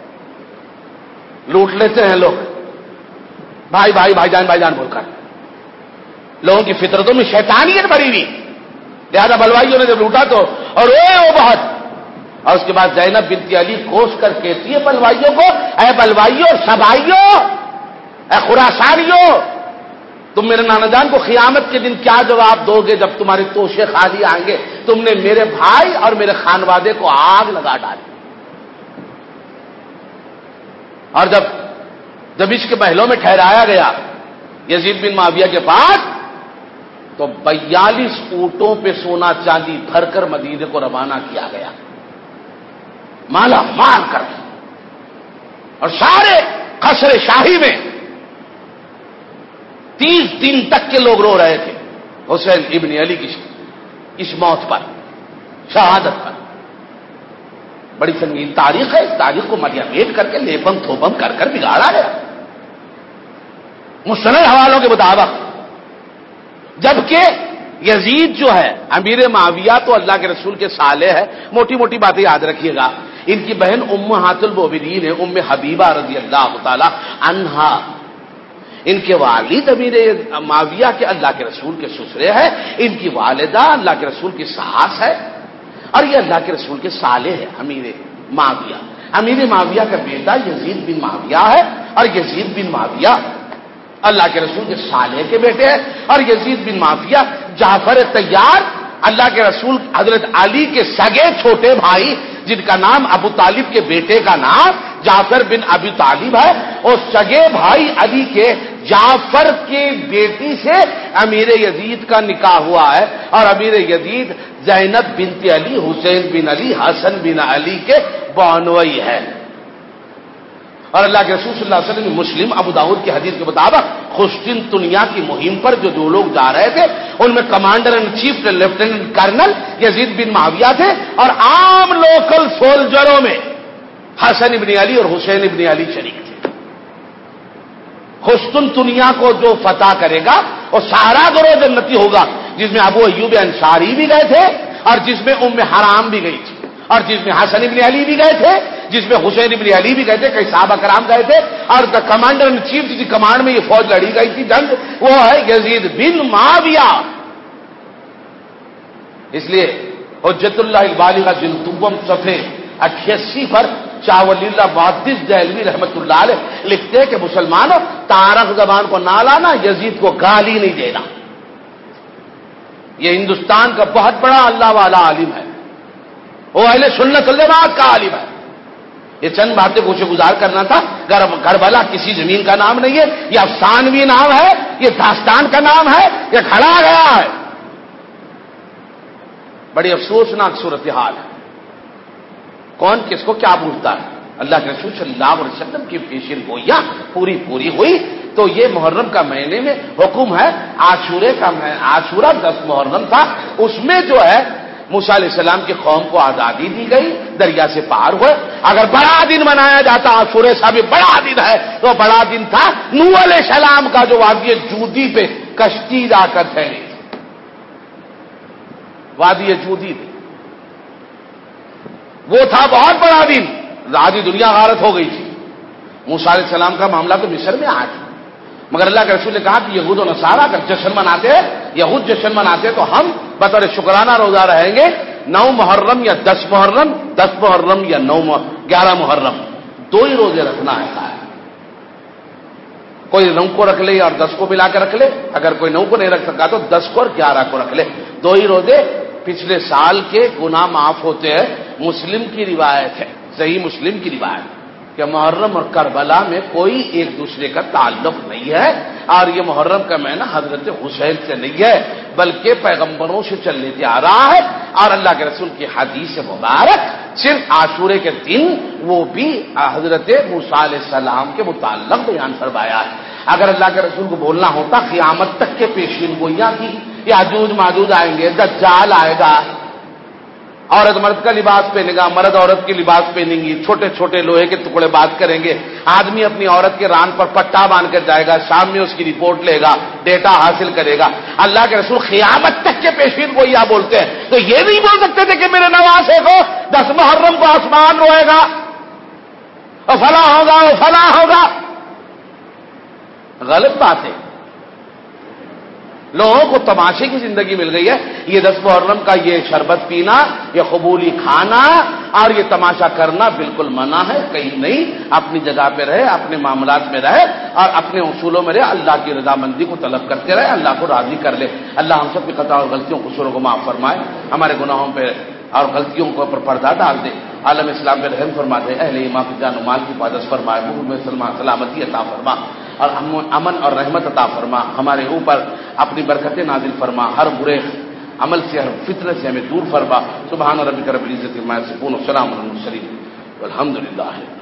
Speaker 1: لوٹ لیتے ہیں لوگ، بھائی بھائی بھائی جان بول کر۔ لوگوں کی فطرتوں میں شیطانیت بھری ہوئی، لہذا بلوائیوں نے جب لوٹا تو اور وہ بہت، اور اس کے بعد زینب بنت علی کوس کر کہتی ہے بلوائیوں کو، اے بلوائیوں، سبائیوں، اے خراسانیوں، تم میرے نانا جان کو قیامت کے دن کیا جواب دو گے جب تمہارے توشے خالی آئیں گے؟ تم نے میرے بھائی اور میرے خانوادے کو آگ لگا ڈالی۔ اور جب دمشق کے محلوں میں ٹھہرایا گیا یزید بن معاویہ کے پاس، تو 42 اونٹوں پہ سونا چاندی بھر کر مدینے کو روانہ کیا گیا، مالا مال کر، اور سارے قصر شاہی میں 30 دن تک کے لوگ رو رہے تھے حسین ابن علی کی اس موت پر، شہادت پر۔ بڑی سنگین تاریخ ہے، اس تاریخ کو ملیامیٹ کر کے لیپم تھوپم کر کر بگاڑا گیا مستند حوالوں کے مطابق۔ جبکہ یزید جو ہے امیر معاویہ تو اللہ کے رسول کے صالح ہے، موٹی موٹی باتیں یاد رکھیے گا، ان کی بہن امہات المؤمنین ہے، ام حبیبہ رضی اللہ تعالی عنہا، ان کے والد امیر معاویہ کے اللہ کے رسول کے سسرے ہیں، ان کی والدہ اللہ کے رسول کی ساس ہے، اور یہ اللہ کے رسول کے صالح ہے امیر معاویہ۔ امیر معاویہ کا بیٹا یزید بن معاویہ ہے، اور یزید بن معاویہ اللہ کے رسول کے صالح کے بیٹے ہیں، اور یزید بن معاویہ جعفر طیار اللہ کے رسول حضرت علی کے سگے چھوٹے بھائی، جن کا نام ابو طالب کے بیٹے کا نام جعفر بن ابی طالب ہے، اور سگے بھائی علی کے جعفر کی بیٹی سے امیر یزید کا نکاح ہوا ہے، اور امیر یزید زینب بنت علی، حسین بن علی، حسن بن علی کے بانوئی ہے۔ اور اللہ کے رسول صلی اللہ علیہ وسلم مسلم ابو داؤد کی حدیث کے مطابق قسطنطنیہ کی مہم پر جو دو لوگ جا رہے تھے، ان میں commander in chief lieutenant colonel Yazid bin Muawiya تھے، اور عام لوکل سولجروں میں حسن ابن علی اور حسین ابن علی شریک تھے۔ خشتن دنیا کو جو فتح کرے گا وہ سارا گروہ جنتی ہوگا، جس میں ابو ایوب انصاری بھی گئے تھے اور جس میں ام حرام بھی گئی تھی اور جس میں حسن ابن علی بھی گئے تھے، جس میں حسین ابن علی بھی گئے تھے، کئی صحابہ کرام گئے تھے، اور کمانڈر ان چیف جس کی کمانڈ میں یہ فوج لڑی گئی تھی جنگ، وہ ہے یزید بن معاویہ۔ اس لیے حجت اللہ البالغہ جلدوم صفحے 88 پر شاہ ولی اللہ محدث دہلوی رحمت اللہ علیہ لکھتے ہیں کہ مسلمانوں تارک زبان کو نہ لانا، یزید کو گالی نہیں دینا۔ یہ ہندوستان کا بہت بڑا اللہ والا عالم ہے، وہ اہل سنت والجماعت کا عالم ہے۔ یہ چند باتیں پوچھے گزار کرنا تھا۔ کربلا کسی زمین کا نام نہیں ہے، یہ افسانوی نام ہے، یہ داستان کا نام ہے، یہ کھڑا گیا ہے۔ بڑی افسوسناک صورتحال ہے۔ کون کس کو کیا بولتا ہے؟ اللہ کے رسول صلی اللہ علیہ وسلم کی پیشین گوئیاں پوری ہوئی تو یہ محرم کا مہینے میں حکم ہے، عاشورے کا عاشورہ 10 محرم تھا، اس میں جو ہے موسیٰ علیہ السلام کی قوم کو آزادی دی گئی، دریا سے پار ہوئے۔ اگر بڑا دن منایا جاتا، عاشورے سے بھی بڑا دن ہے، تو بڑا دن تھا نوح علیہ السلام کا جو وادی جودی پہ کشتی جا کر ٹھہری، وادی جودی پہ وہ تھا بہت بڑا دن، آدھی دنیا غارت ہو گئی تھی۔ موسیٰ علیہ السلام کا معاملہ تو مصر میں آج، مگر اللہ کے رسول نے کہا کہ یہود و نصارہ اگر جشن مناتے ہیں، یہود جشن مناتے تو ہم بطور شکرانہ روزہ رہیں گے 9 محرم یا 10 محرم، 10 محرم یا 11 محرم، 2 ہی روزے رکھنا ہے۔ کوئی 9 کو رکھ لے اور 10 کو ملا کے رکھ لے، اگر کوئی 9 کو نہیں رکھ سکا تو 10 کو اور 11 کو رکھ لے، 2 ہی روزے، پچھلے سال کے گناہ معاف ہوتے ہیں۔ مسلم کی روایت ہے، صحیح مسلم کی روایت کہ محرم اور کربلا میں کوئی ایک دوسرے کا تعلق نہیں ہے، اور یہ محرم کا مہینہ حضرت حسین سے نہیں ہے بلکہ پیغمبروں سے چلنے سے آ رہا ہے، اور اللہ کے رسول کی حدیث مبارک صرف عاشورے کے دن وہ بھی حضرت موسیٰ علیہ السلام کے متعلق بیان فرمایا ہے۔ اگر اللہ کے رسول کو بولنا ہوتا قیامت تک کے پیشین گوئیاں کی، یاجوج ماجوج آئیں گے، دجال آئے گا، عورت مرد کا لباس پہنے گا، مرد عورت کی لباس پہنیں گی، چھوٹے چھوٹے لوہے کے ٹکڑے بات کریں گے، آدمی اپنی عورت کے ران پر پٹا باندھ کر جائے گا، شام میں اس کی رپورٹ لے گا، ڈیٹا حاصل کرے گا۔ اللہ کے رسول قیامت تک کے پیشین کو یہ بولتے ہیں تو یہ نہیں بول سکتے تھے کہ میرے نواسے کو 10 محرم کو آسمان روئے گا اور فلاں ہوگا اور فلاں ہوگا۔ غلط بات ہے۔ لوگوں کو تماشے کی زندگی مل گئی ہے۔ یہ 10 محرم کا یہ شربت پینا، یہ قبولی کھانا اور یہ تماشا کرنا بالکل منع ہے، کہیں نہیں، اپنی جگہ پہ رہے، اپنے معاملات میں رہے اور اپنے اصولوں میں رہے، اللہ کی رضامندی کو طلب کرتے رہے، اللہ کو راضی کر لے۔ اللہ ہم سب کی خطا اور غلطیوں قصوروں کو معاف فرمائے، ہمارے گناہوں پہ اور غلطیوں کو پر پردہ ڈال دے، عالم اسلام پہ رحم فرما دے، اہل ایمان کی جان و مال کی حفاظت فرمائے، ملک میں سلامتی عطا فرما اور امن اور رحمت عطا فرما، ہمارے اوپر اپنی برکتیں نازل فرما، ہر برے عمل سے، ہر فتنہ سے ہمیں دور فرما۔ سبحان ربک رب العزت عما یصفون، والسلام علی المرسلین والحمد للہ۔